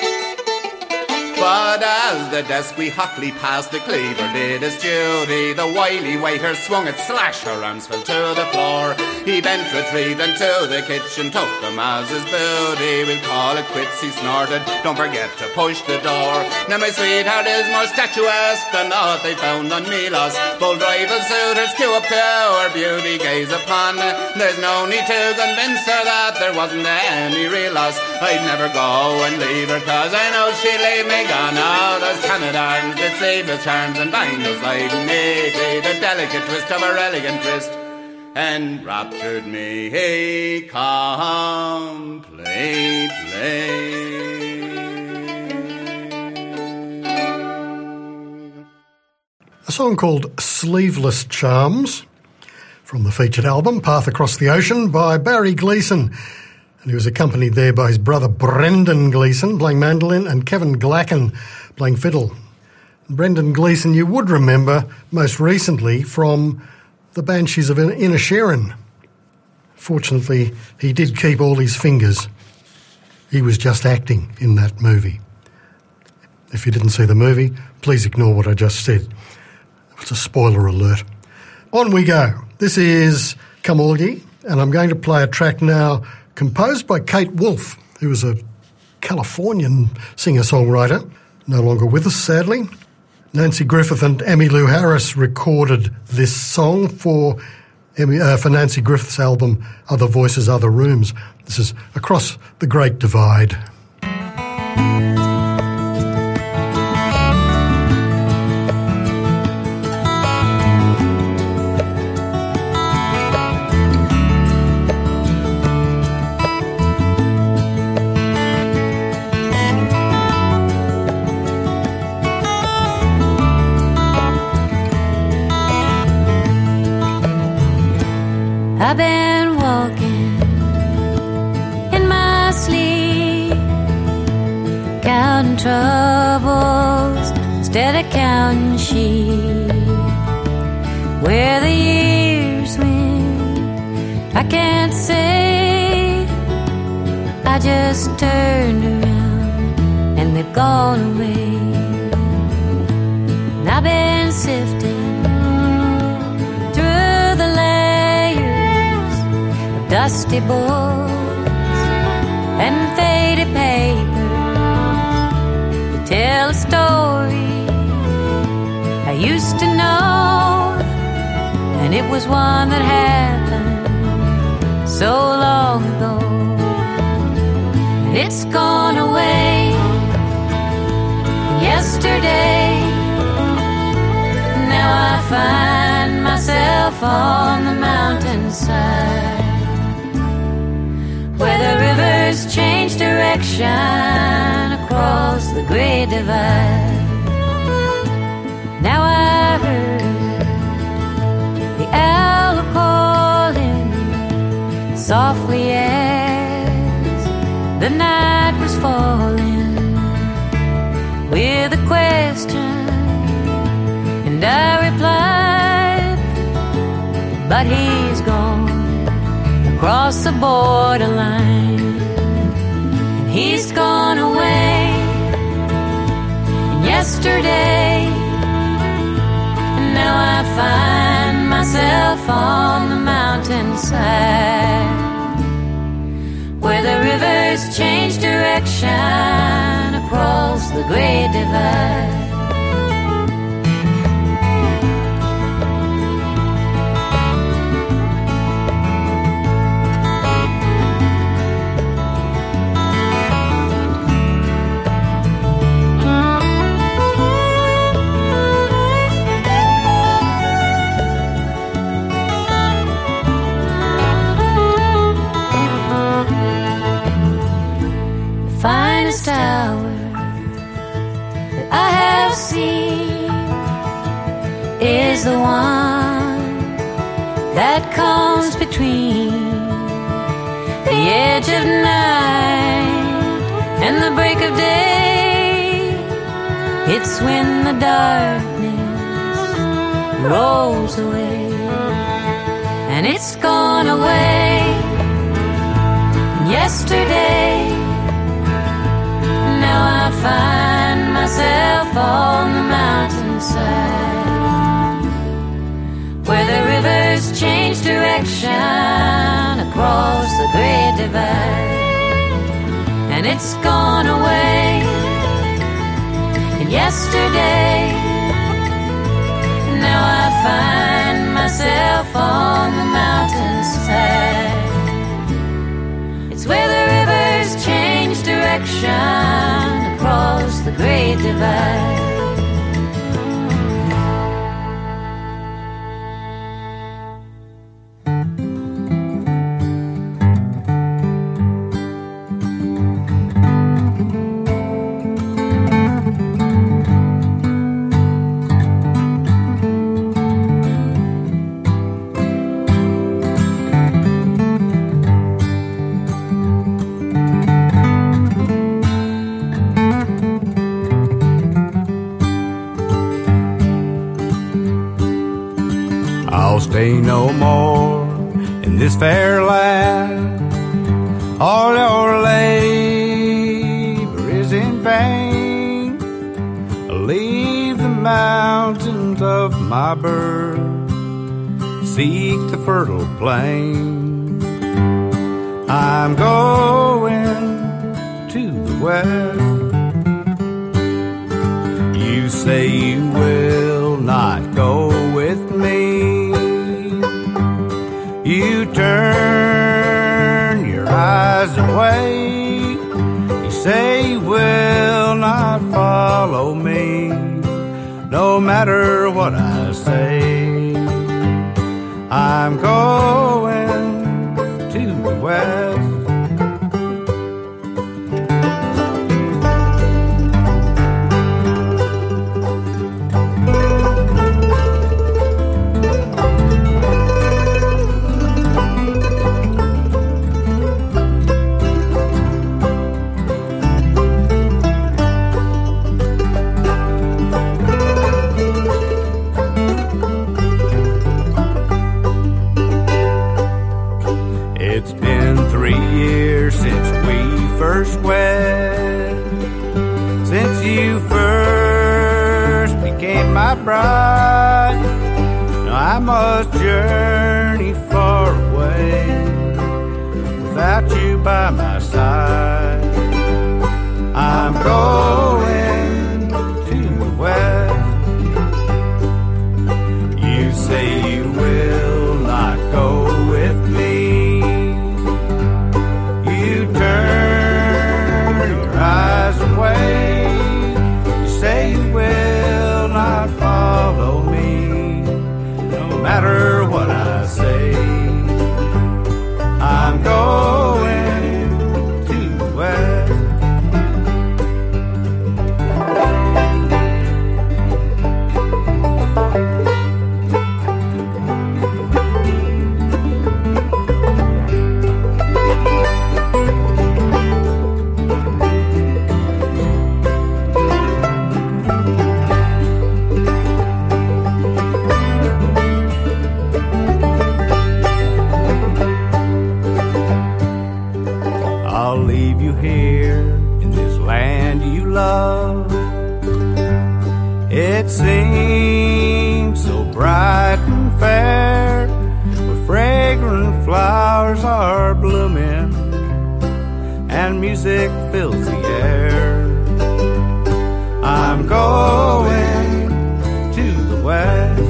But as the desk we hotly passed, the cleaver did his duty. The wily waiter swung it, slash, her arms fell to the floor. He bent, retrieved, and to the kitchen took them as his booty. We'll call it quits, he snorted, don't forget to push the door. Now my sweetheart is more statuesque than aught they found on Milos. Bold rival suitors queue up to her beauty gaze upon. There's no need to convince her that there wasn't any real loss. I'd never go and leave her, cause I know she'd leave me gone. All those tannet arms, the sleeveless charms and bangles sliding neatly, the delicate twist of her elegant wrist enraptured me completely. A song called Sleeveless Charms from the featured album Path Across the Ocean by Barry Gleeson. And he was accompanied there by his brother Brendan Gleeson playing mandolin and Kevin Glacken playing fiddle. Brendan Gleeson you would remember most recently from the Banshees of Inisherin. Fortunately, he did keep all his fingers. He was just acting in that movie. If you didn't see the movie, please ignore what I just said. It's a spoiler alert. On we go. This is Come All Ye, and I'm going to play a track now composed by Kate Wolf, who was a Californian singer-songwriter, no longer with us, sadly. Nancy Griffith and Emmylou Harris recorded this song for, uh, for Nancy Griffith's album Other Voices, Other Rooms. This is Across the Great Divide. I've been walking in my sleep, counting troubles instead of counting sheep. Where the years went, I can't say. I just turned around and they've gone away. And I've been sifting dusty books and faded papers that tell a story I used to know, and it was one that happened so long ago, and it's gone away. Yesterday, now I find myself on the mountainside, where the rivers change direction across the great divide. Now I heard the owl calling softly as the night was falling, with a question, and I replied, but he's gone across the borderline. He's gone away. And yesterday, and now I find myself on the mountainside, where the rivers change direction across the great divide. Finest hour that I have seen is the one that comes between the edge of night and the break of day. It's when the darkness rolls away, and it's gone away. And yesterday, now I find myself on the mountainside, where the rivers change direction across the great divide, and it's gone away. And yesterday, now I find myself on the mountainside. It's where the rivers change direction across the great divide. fair land. All your labor is in vain. Leave the mountains of my birth, seek the fertile plain. I'm going to the west. You say you will not go with me. You turn your eyes away. You say you will not follow me, no matter what I say. I'm going to the west. First wed, since you first became my bride. Now I must journey far away without you by my side. I'm going to the west. You say you will not go with me. You turn eyes away. You say you will not follow me, no matter what I say. I'm going to the west. It seems so bright and fair, where fragrant flowers are blooming and music fills the air. I'm going to the west.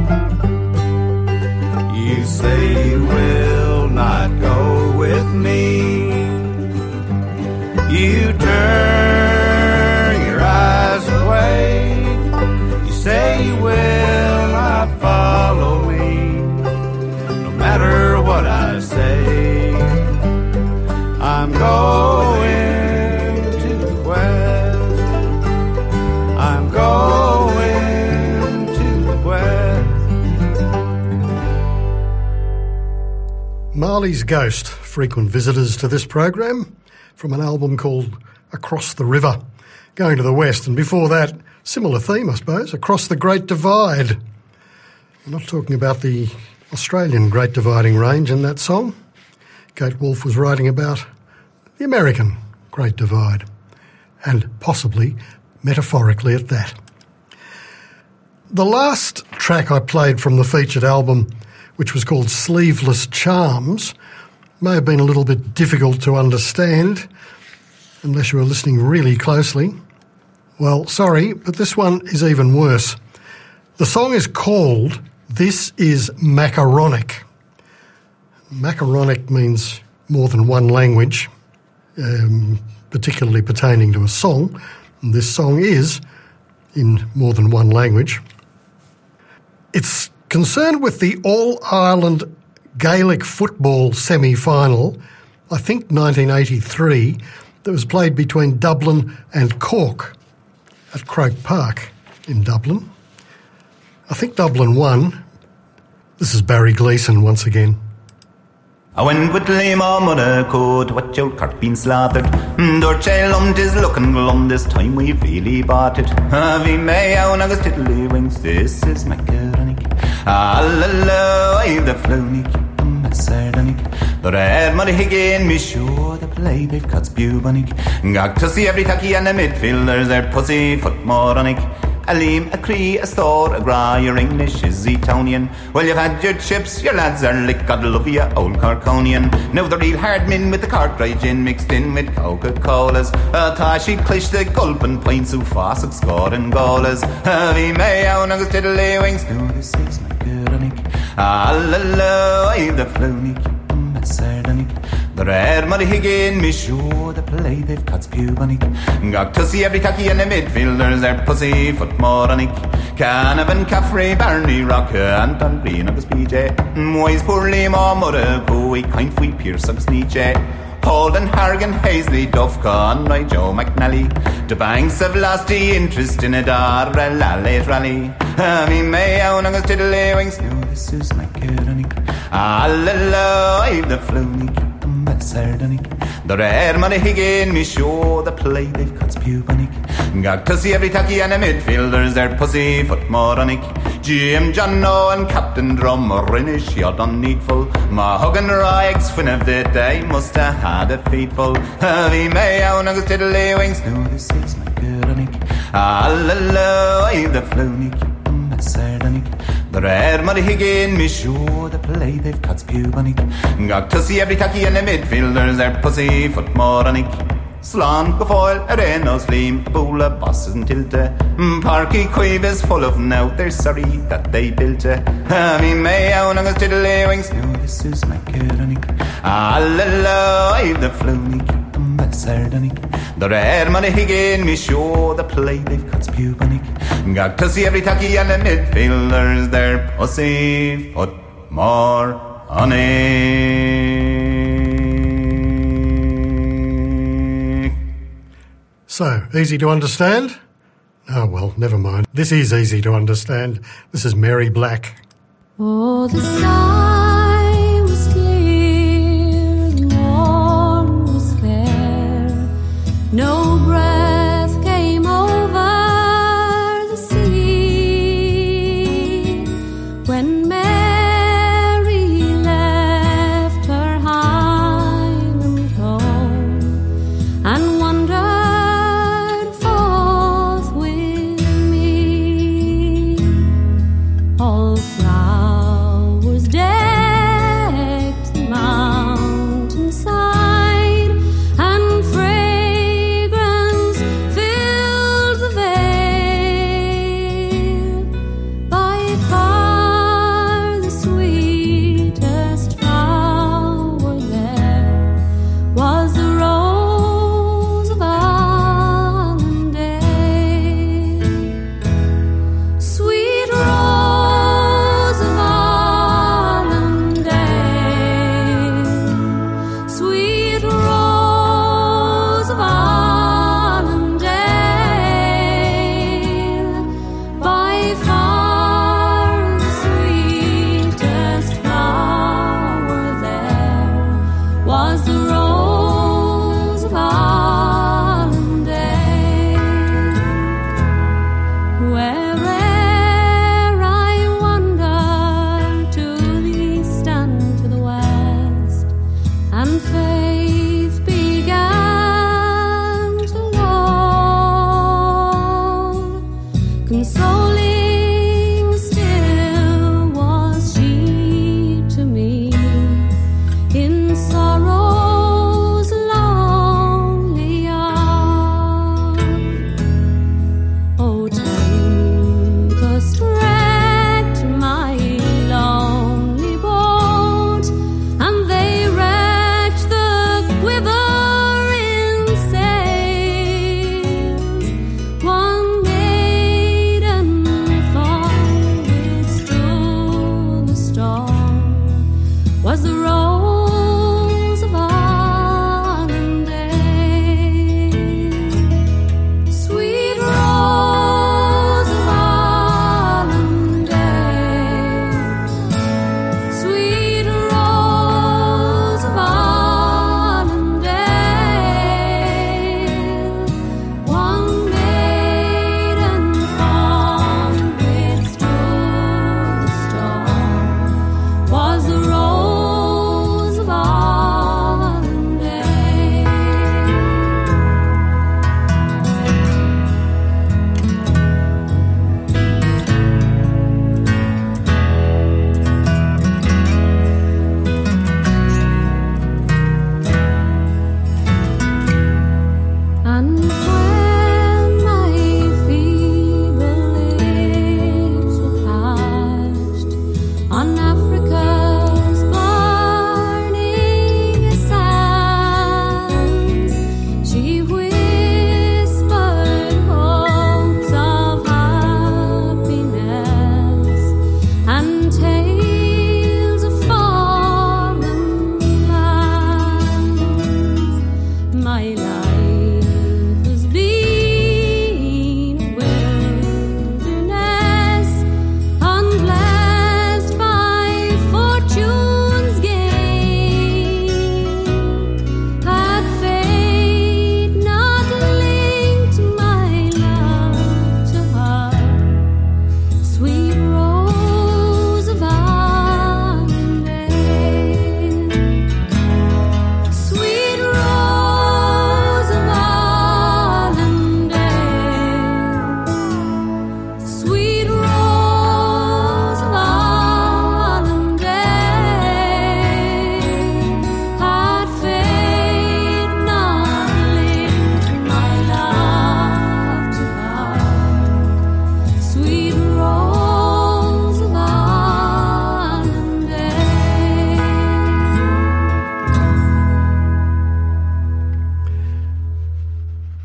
You say you will not go with me. You turn your eyes away. Say you will not follow me, no matter what I say. I'm going to the west. I'm going to the west. Marley's Ghost, frequent visitors to this program, from an album called Across the River, going to the west. And before that, similar theme, I suppose, Across the Great Divide. I'm not talking about the Australian Great Dividing Range in that song. Kate Wolf was writing about the American Great Divide, and possibly metaphorically at that. The last track I played from the featured album, which was called Sleeveless Charms, may have been a little bit difficult to understand, unless you were listening really closely. Well, sorry, but this one is even worse. The song is called This Is Macaronic. Macaronic means more than one language, um, particularly pertaining to a song. And this song is in more than one language. It's concerned with the All-Ireland Gaelic football semi-final, I think nineteen eighty-three, that was played between Dublin and Cork at Croke Park in Dublin. I think Dublin won. This is Barry Gleeson once again. I went with Lima Mother Code, watch old Cork being slaughtered. Door child is looking glum, this time we've really bought it. Vi may own agus tiddly wings, this is macaronic. Ah la la, I the flowny keep them a Sardanik. The red muddy higgin, me sure the play they've cuts bubanik. Gag to see every tacky and the midfielders, their pussy foot moronic. A leam, a cree, a store, a gra, your English is Etonian. Well, you've had your chips, your lads are lick, God love you, old Corkonian. Now the real hard men with the Cartwright gin mixed in with Coca-Colas. A tashi clish the gulp and pints who faucet scoring golas. Heavy may own agus tiddly wings, no, this is my good onic. Hallelujah, the flownic, the sardonic. The red muddy higgin, me sure the play they've cuts pubonic. Got to see every tacky in the midfielders, their pussy foot moronic. Canavan, Caffrey, Barney, Rocker, and Dunreen agus P J. Moise, poorly, ma mother, go we kind we Pierce agus Nietzsche. Holden, Harrigan, Hazley, Dufcon, Roy Joe McNally. The banks have lost the interest in a dar, a late rally. Me may own agus tiddly wings, no, this is my good. Hallelujah, the flownic. Sardonic. The red money higgin, me sure the play they've cuts pubonic. Got to see every tacky and the midfielders, their pussy foot moronic. Jim Johnno and Captain Drum or Rinish, you're done needful. Ma Huggan Rags, fin of the day, must have had a feetful. Heavy may own agus tiddly wings, no, this is my good onic. Hallelujah, the flownic, the sardonic. The red muddy higgin, me sure the play they've cuts pubonic. Got to see every tacky in the midfielders, their pussy foot moronic. Slán, Gafoil, Areno, Slim, Bula, Bosses and Tilta. Parky Quave is full of now, they're sorry that they built it. Me may own agus tiddly wings, no, this is my good onic. Hallelujah, the flownic, the sardonic. The red money higgin, me sure the play they've cuts pubonic. Got to see every tacky and the midfielders, their pussy foot more on it. So, easy to understand? Oh, well, never mind. This is easy to understand. This is Mary Black. Oh, the sky was clear, the morn was fair, no breath came over the sea. When Mary left her Highland home and wandered forth with me, all flowers dead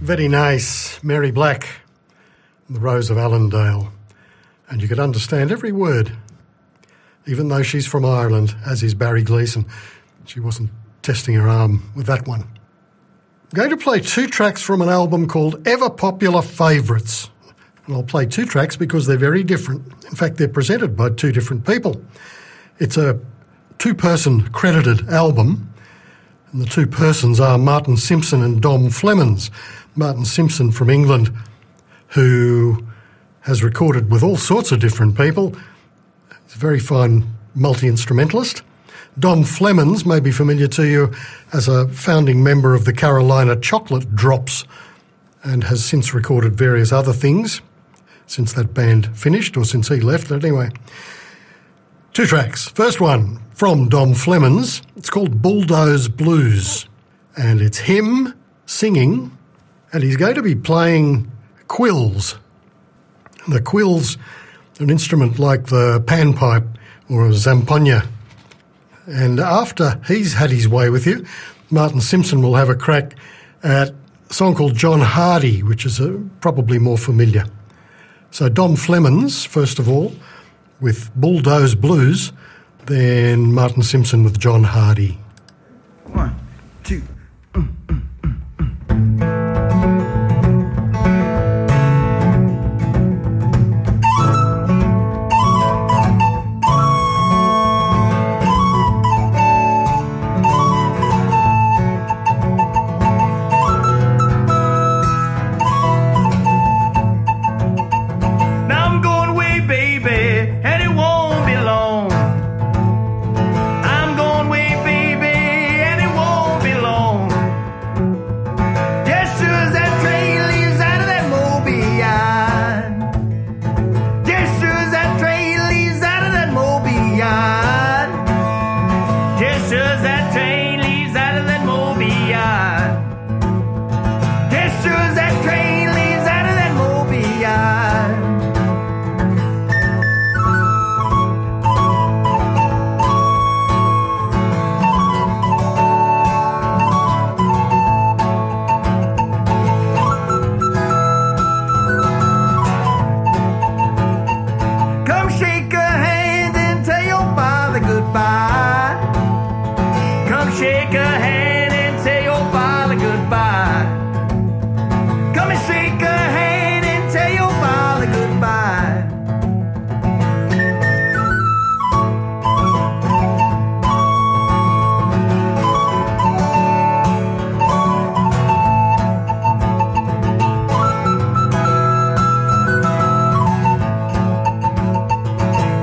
Very nice. Mary Black, The Rose of Allendale. And you could understand every word, even though she's from Ireland, as is Barry Gleeson. She wasn't testing her arm with that one. I'm going to play two tracks from an album called Ever Popular Favourites. And I'll play two tracks because they're very different. In fact, they're presented by two different people. It's a two-person credited album, and the two persons are Martin Simpson and Dom Flemons. Martin Simpson from England, who has recorded with all sorts of different people. He's a very fine multi-instrumentalist. Dom Flemons may be familiar to you as a founding member of the Carolina Chocolate Drops and has since recorded various other things since that band finished or since he left. Anyway, two tracks. First one from Dom Flemons. It's called Bulldoze Blues, and it's him singing, and he's going to be playing quills. The quill's an instrument like the panpipe or a zampoña. And after he's had his way with you, Martin Simpson will have a crack at a song called John Hardy, which is uh, probably more familiar. So Dom Flemons, first of all, with Bulldoze Blues, then Martin Simpson with John Hardy. One, two.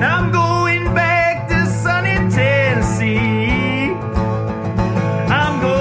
I'm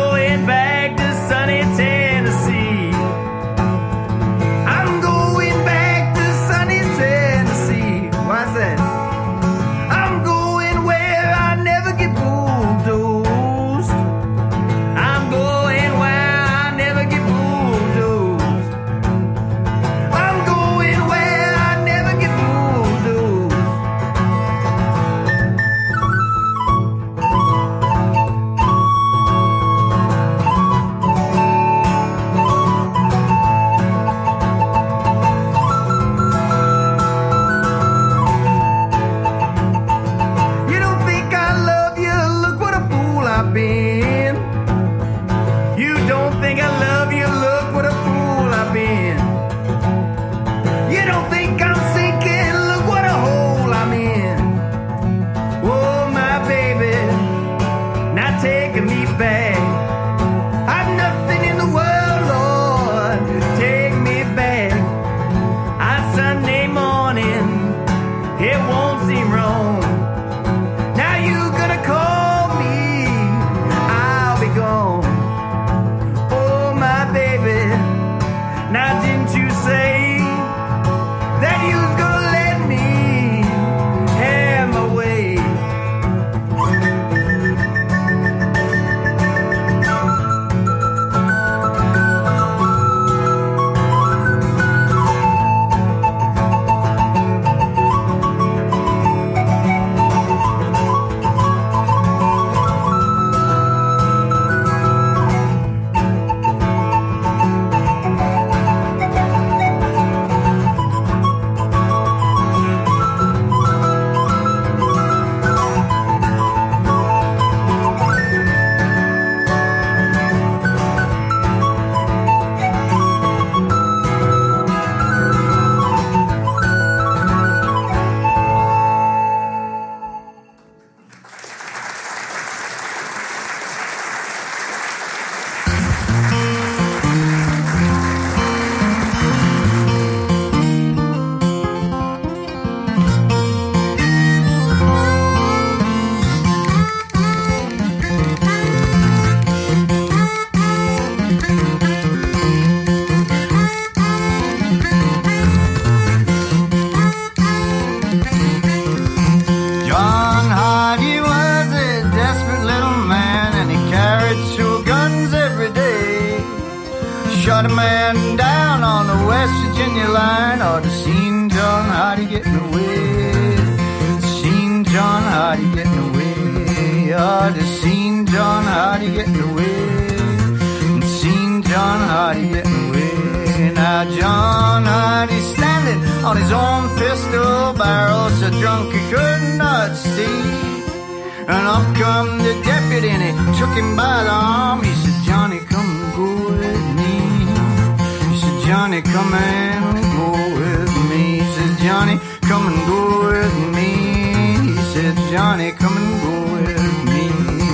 shot a man down on the West Virginia line. Ought to seen John Hardy getting away. Seen John Hardy getting away. Ought to seen John Hardy getting away. Seen John Hardy getting away. Now John Hardy's standing on his own pistol barrel, so drunk he could not see. And up come the deputy and he took him by the arm. He said, Johnny, come and go with me. He said, Johnny, come and go with me. He said, Johnny, come and go with me. He said, Johnny, come and go with me.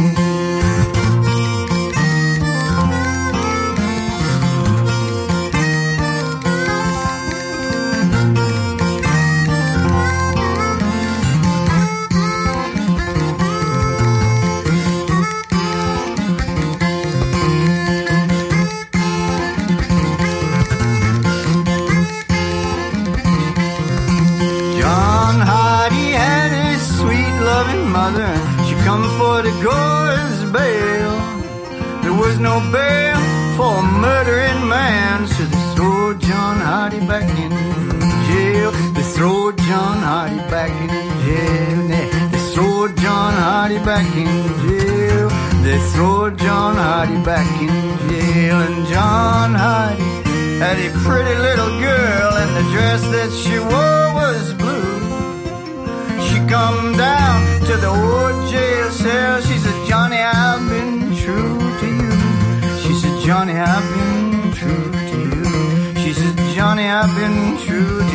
Mother, she come for to go as bail. There was no bail for a murdering man, so they throw John Hardy back in jail. They throw John Hardy back in jail. They, they throw John Hardy back in jail. They throw John Hardy back in jail. And John Hardy had a pretty little girl, and the dress that she wore was blue. She come down to the old jail cell. She said, Johnny, I've been true to you. She said, Johnny, I've been true to you. She said, Johnny, I've been true to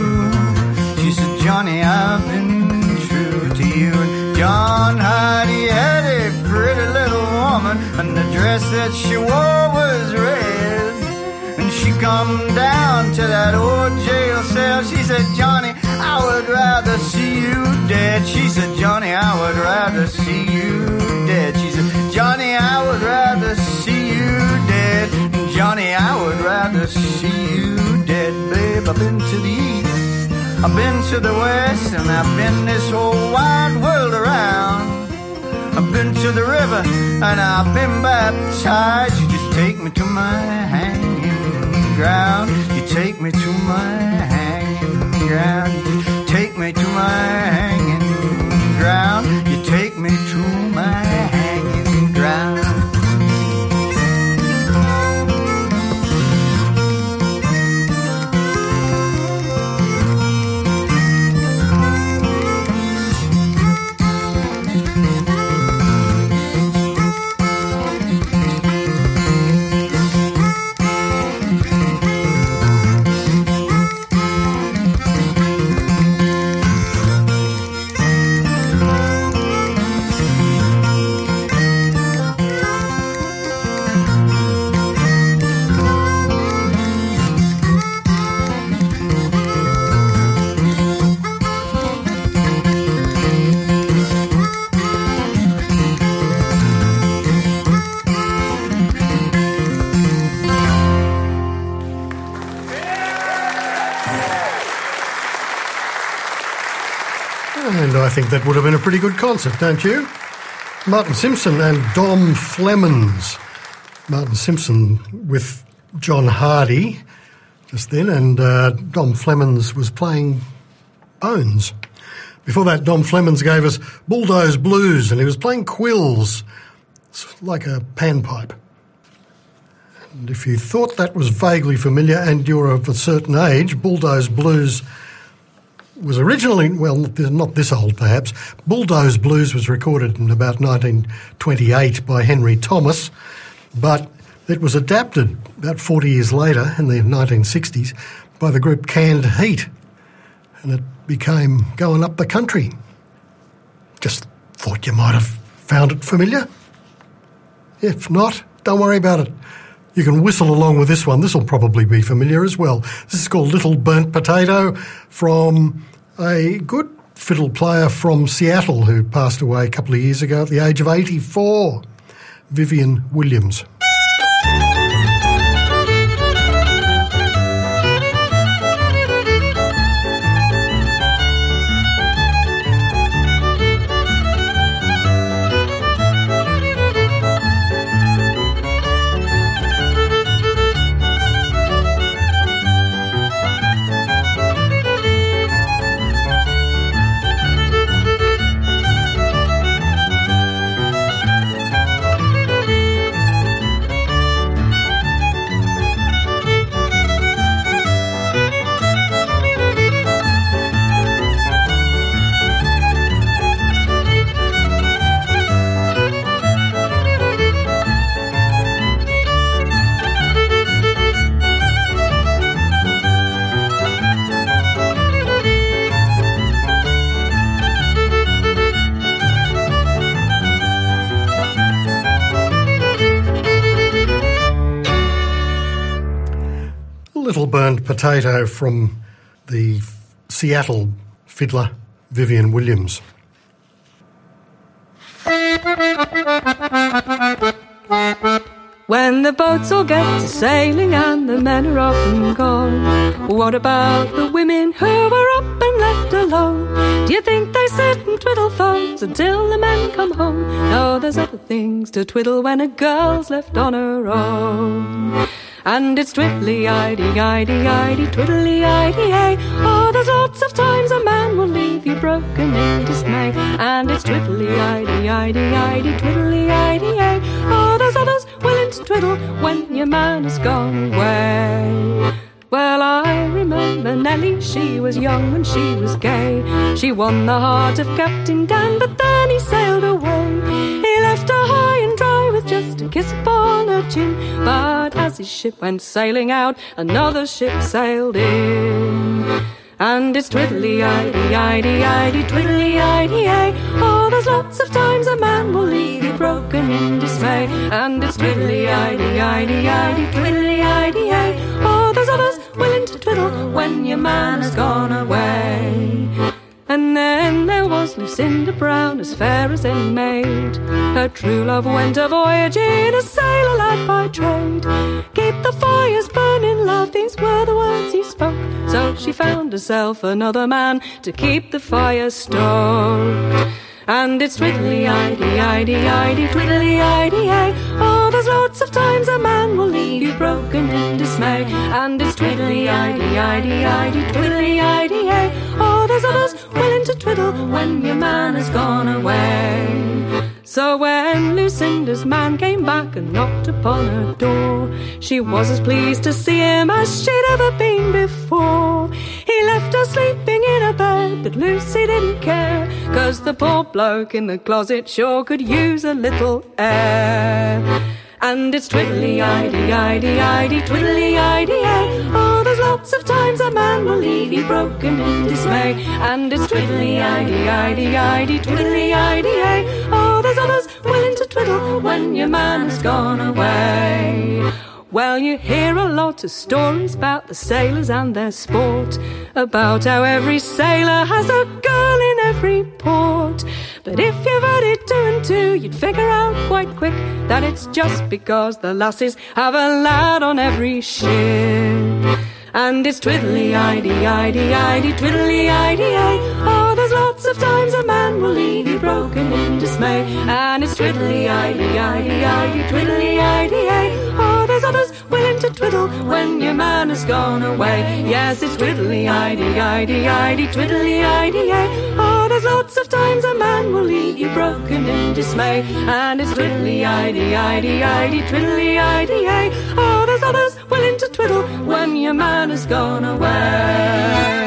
you. She said, Johnny, I've been true to you. And John Hardy had a pretty little woman, and the dress that she wore was red. And she come down to that old jail cell. She said, Johnny, I would rather see you dead. She said, Johnny, I would rather see you dead. She said, Johnny, I would rather see you dead. Johnny, I would rather see you dead. Babe, I've been to the east, I've been to the west, and I've been this whole wide world around. I've been to the river, and I've been baptized. You just take me to my hanging ground. You take me to my hanging ground. You take me to my hanging ground. You take me to my hanging ground. I think that would have been a pretty good concert, don't you? Martin Simpson and Dom Flemons. Martin Simpson with John Hardy just then, and uh, Dom Flemons was playing Bones. Before that, Dom Flemons gave us Bulldoze Blues, and he was playing Quills. It's like a panpipe. And if you thought that was vaguely familiar and you're of a certain age, Bulldoze Blues was originally, well, not this old perhaps. Bulldoze Blues was recorded in about nineteen twenty-eight by Henry Thomas, but it was adapted about forty years later in the nineteen sixties by the group Canned Heat, and it became Going Up the Country. Just thought you might have found it familiar. If not, don't worry about it. You can whistle along with this one. This will probably be familiar as well. This is called Little Burnt Potato, from a good fiddle player from Seattle who passed away a couple of years ago at the age of eighty-four, Vivian Williams. Little Burned Potato from the Seattle fiddler Vivian Williams. When the boats all get to sailing and the men are often gone, what about the women who are up and left alone? Do you think they sit and twiddle thumbs until the men come home? No, there's other things to twiddle when a girl's left on her own. And it's twiddly-idey-idey-idey, twiddly-idey-ay. Oh, there's lots of times a man will leave you broken in dismay. And it's twiddly-idey-idey-idey, twiddly-idey-ay. Oh, there's others willing to twiddle when your man has gone away. Well, I remember Nellie, she was young and she was gay. She won the heart of Captain Dan, but then he sailed away. He left her high and dry with just a kiss upon her chin. But as his ship went sailing out, another ship sailed in. And it's twiddly-idey-idey-idey, twiddly-idey-ay. Oh, there's lots of times a man will leave you broken in dismay. And it's twiddly-idey-idey-idey, twiddly-idey-ay. Oh, there's others willing to twiddle when your man has gone away. And then there was Lucinda Brown, as fair as any maid. Her true love went a-voyaging, a sailor lad by trade. Keep the fires burning, love, these were the words he spoke. So she found herself another man to keep the fire stoked. And it's twiddly-idey-idey-idey, twiddly-idey-ay. Oh, there's lots of times a man will leave you broken in dismay. And it's twiddly-idey-idey-idey, twiddly-idey-ay. Oh, there's others willing to twiddle when your man has gone away. So when Lucinda's man came back and knocked upon her door, she was as pleased to see him as she'd ever been before. He left her sleeping in her bed, but Lucy didn't care, 'cause the poor bloke in the closet sure could use a little air. And it's twiddly-idey-idey-idey, twiddly-idey-ay. Oh, there's lots of times a man will leave you broken in dismay. And it's twiddly-idey-idey-idey, twiddly-idey-ay. Oh, there's others willing to twiddle when your man has gone away. Well, you hear a lot of stories about the sailors and their sport, about how every sailor has a girl in every port. But if you've added two and two, you'd figure out quite quick that it's just because the lasses have a lad on every ship. And it's twiddly-idey-idey-idey, twiddly-idey-ay. Oh, there's lots of times a man will leave you broken in dismay. And it's twiddly-idey-idey-idey, twiddly-idey-ay. Oh, there's others willing to twiddle when your man has gone away. Yes, it's twiddly-idey-idey-idey, twiddly-idey-ay. Oh, there's lots of times a man will leave you broken in dismay. And it's twiddly-idey-idey-idey, twiddly-idey-ay. Oh, there's others willing to twiddle when your man has gone away.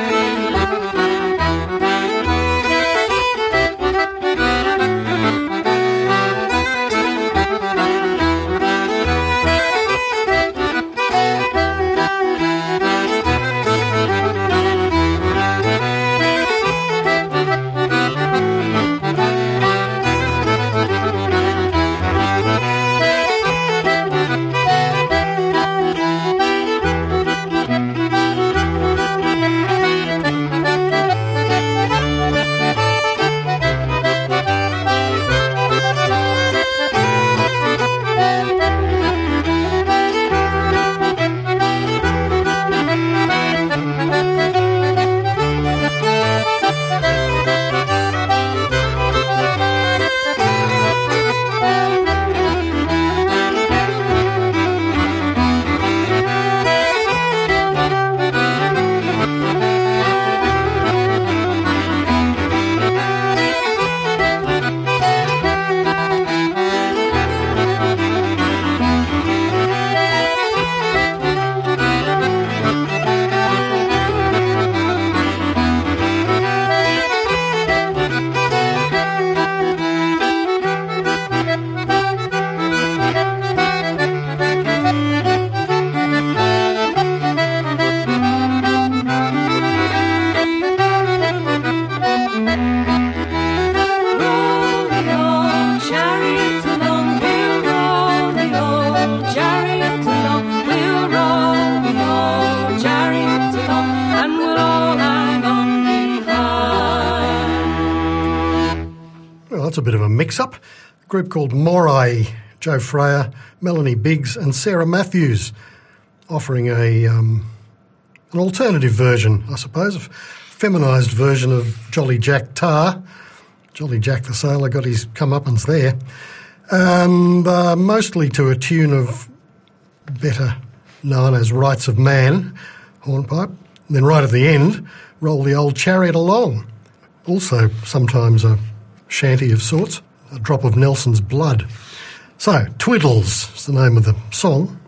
a bit of a mix-up. A group called Morai, Joe Freya, Melanie Biggs and Sarah Matthews, offering a um, an alternative version, I suppose, a feminised version of Jolly Jack Tar. Jolly Jack the Sailor got his comeuppance there. And uh, mostly to a tune of better known as Rights of Man, hornpipe. And then right at the end, Roll the Old Chariot Along. Also sometimes a shanty of sorts, a drop of Nelson's blood. So, Twiddles is the name of the song.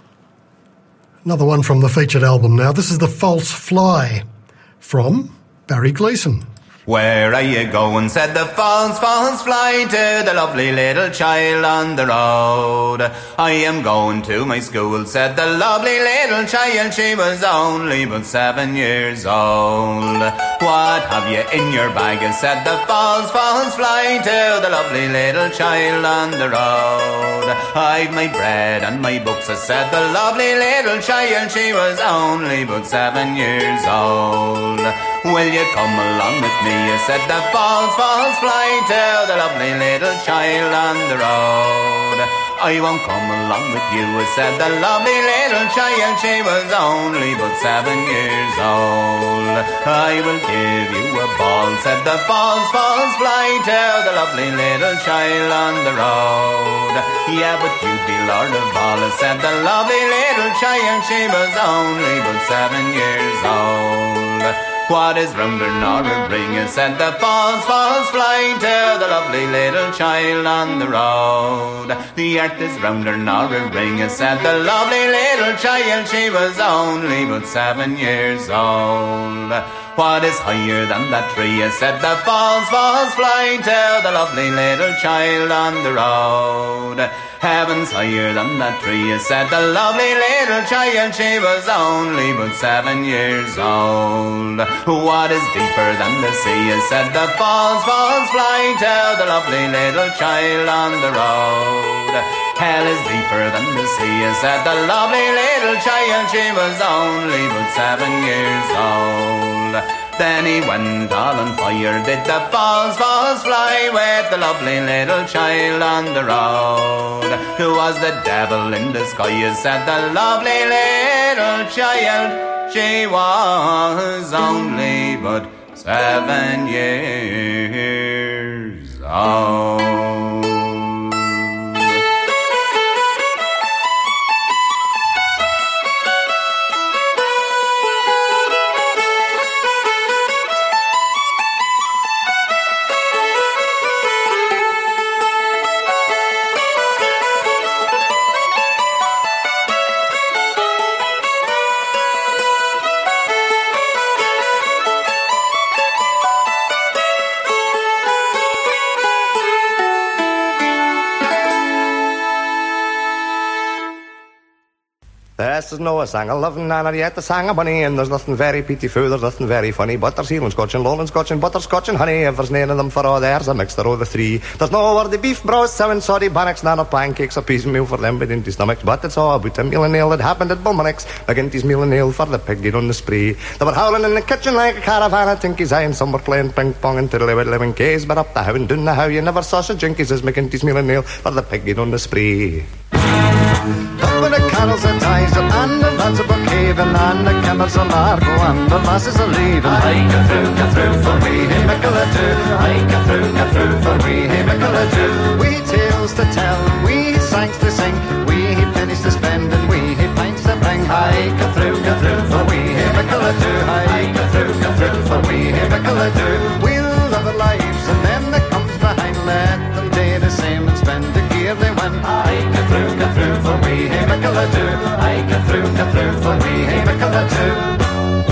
Another one from the featured album now. This is The False Fly from Barry Gleeson. Where are you going? Said the false, false fly to the lovely little child on the road. I am going to my school, said the lovely little child. She was only but seven years old. What have you in your bag? Said the false, false fly to the lovely little child on the road. I've my bread and my books, said the lovely little child. She was only but seven years old. Will you come along with me? Said the false, false fly to the lovely little child on the road. I won't come along with you, said the lovely little child. She was only but seven years old. I will give you a ball, said the false, false fly to the lovely little child on the road. Yeah, but you'd be Lord of all, said the lovely little child. She was only but seven years old. What is rounder nor a ring, said the false, false fly to the lovely little child on the road. The earth is rounder nor a ring, said the lovely little child. She was only but seven years old. What is higher than that tree, said the false, false fly to the lovely little child on the road. Heaven's higher than that tree, said the lovely little child. She was only but seven years old. What is deeper than the sea, said the false, false fly to the lovely little child on the road. Hell is deeper than the sea, said the lovely little child. She was only but seven years old. Then he went all on fire, did the false, false fly with the lovely little child on the road. Who was the devil in the sky, said the lovely little child. She was only but seven years old. This is Noah sang a loving and Henrietta sang a bunny, and there's nothing very pitiful, there's nothing very funny, but there's heel and scotch and lowland scotch and butterscotch and honey. If there's none of them for all, there's a mixture of the three. There's no worthy beef, brows, seven sorry bannocks, none of pancakes, a piece of meal for them but empty stomachs. But it's all about a meal and ale that happened at Bulmanix, McGinty's meal and ale for the piggy on the spree. They were howling in the kitchen like a caravan at Tinky's eye, and some were playing ping pong and tiddly with living caves. But up the how and down the how, you never saw such jinkies as McGinty's meal and ale for the piggy on the spree. Up with the carols and ties and the lads of Buckhaven and the cammers of Largo and the lasses are leaving. Aye, get through, get through for we, hey Michaela do. Aye, get through, get through for we, hey Michaela do. We tales to tell, we songs to sing, we he pennies to spend and we he pints to bring. Aye, get through, get through for we, hey Michaela do. Aye, get through, get through for we, hey Michaela do. We'll love our lives and then that comes behind, let them do the same and spend the gear they win. Aye, get through, get through for we, hey Michaela do. Aye, get through, get through for we, hey Michaela do.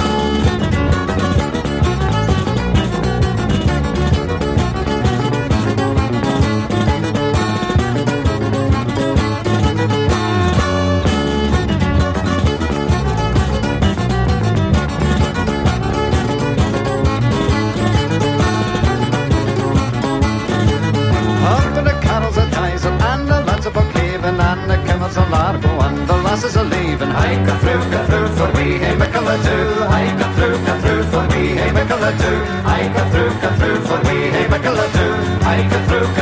Lasses are leaving. Aye, get through, get through for we, hey Michaela do. Aye, get through, get through for we, hey Michaela do. Aye, get through, get through for we, hey Michaela do. Aye, get through,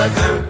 like her.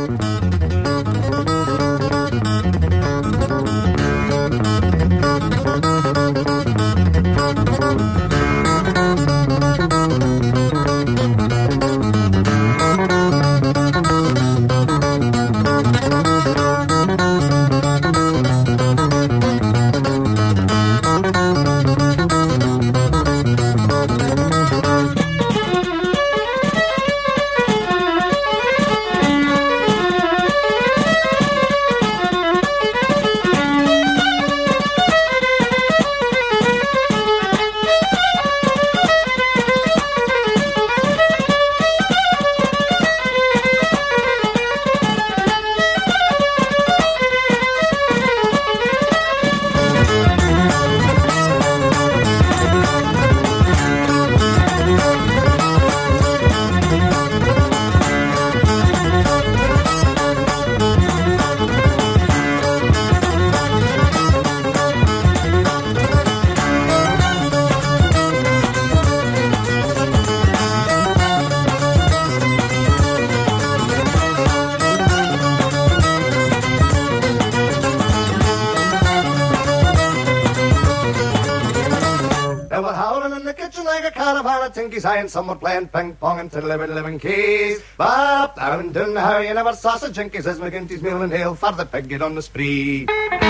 And some were playing ping pong until they were living keys. But down down how you never saw such jinkies as McGinty's meal and ale for the pig get on the spree.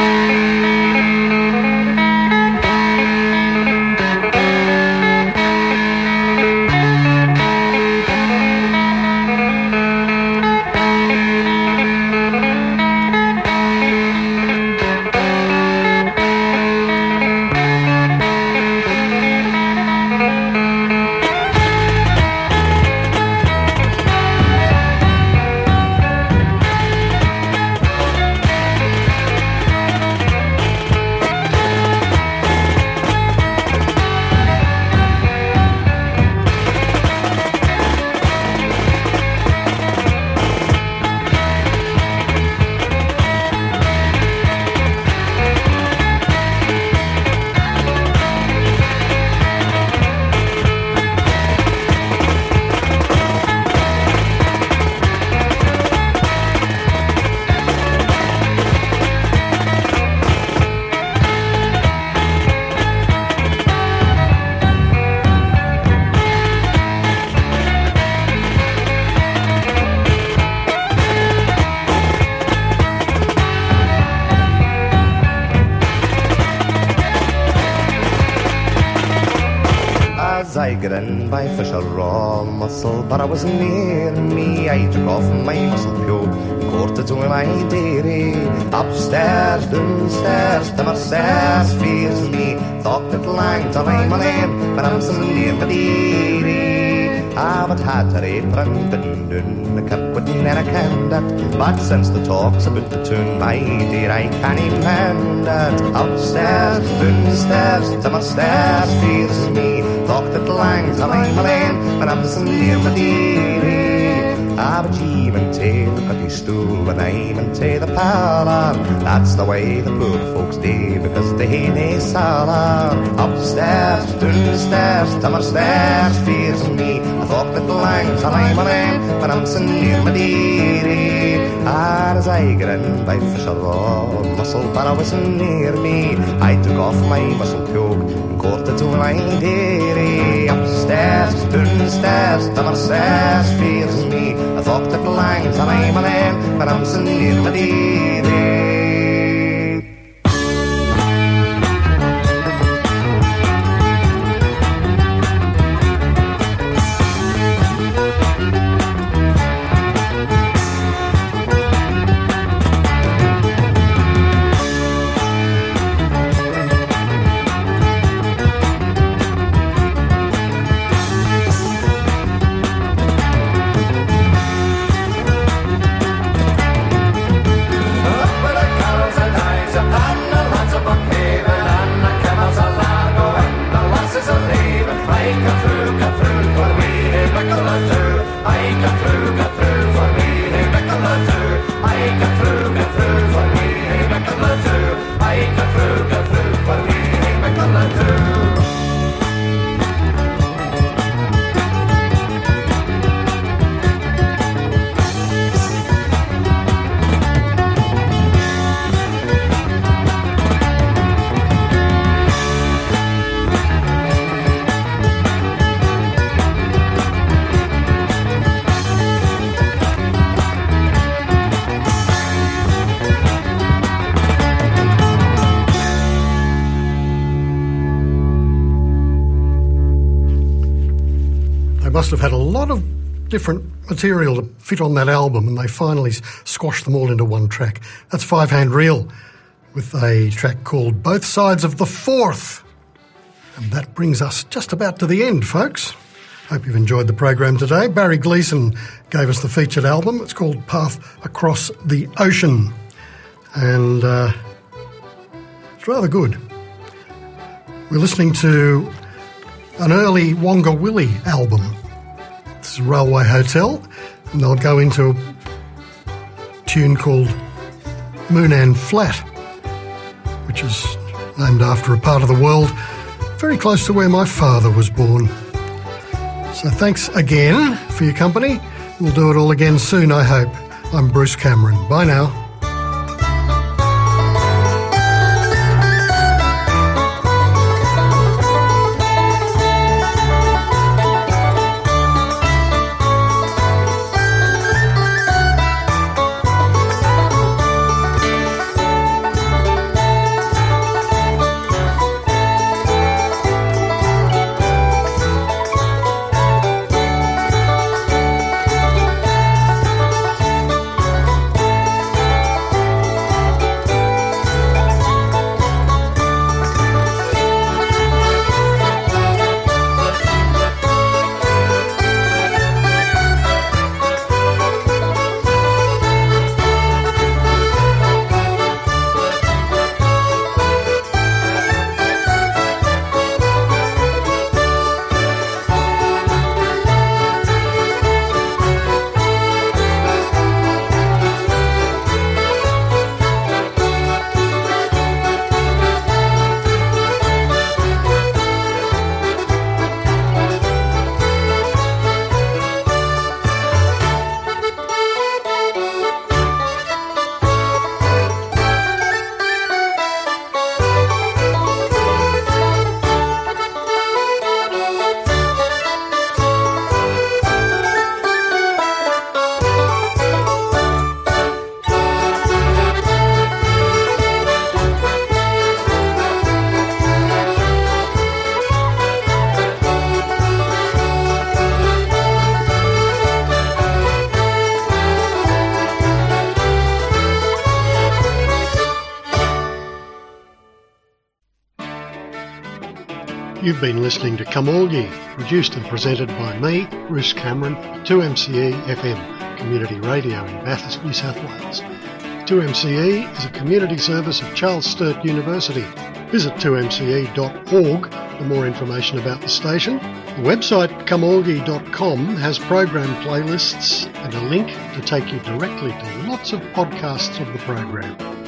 Grin by fish or raw mussel, but I was near me. I took off my muscle pure, quarter to my dairy. Upstairs, downstairs, timmerstairs fears me. Thought that lang to my name, but I'm so near my dairy. I would had her apron, dun dun, the cup would never can that. But since the talk's about the tune, my dear, I can't mend that. Upstairs, downstairs, timmerstairs fears me. Thought that lang to my lane, but I'm so near my dairy. I would even take the cutty stool when I even take the parlour. That's the way the poor folks do, because they ain't a cellar. Upstairs, downstairs, timmerstairs fears me. I thought that lang to my lane, but I'm so near my dairy. And as I grinned by fish or raw mussel, but I wasn't near me. I took off my mussel cloak and quarter to my dairy. Upstairs, downstairs, timmerstairs fears me. I thought that lang to my name, but I'm so near my dairy. must have had a lot of different material to fit on that album, and they finally squashed them all into one track. That's Five Hand Reel with a track called Both Sides of the Fourth. And that brings us just about to the end, folks. Hope you've enjoyed the program today. Barry Gleeson gave us the featured album. It's called Path Across the Ocean. And uh, it's rather good. We're listening to an early Wonga Willie album. This is Railway Hotel, and they'll go into a tune called Moonan Flat, which is named after a part of the world very close to where my father was born. So thanks again for your company. We'll do it all again soon, I hope. I'm Bruce Cameron. Bye now. You've been listening to Come All Ye, produced and presented by me, Bruce Cameron, two M C E F M, community radio in Bathurst, New South Wales. two M C E is a community service of Charles Sturt University. Visit two M C E dot org for more information about the station. The website come all ye dot com has program playlists and a link to take you directly to lots of podcasts of the program.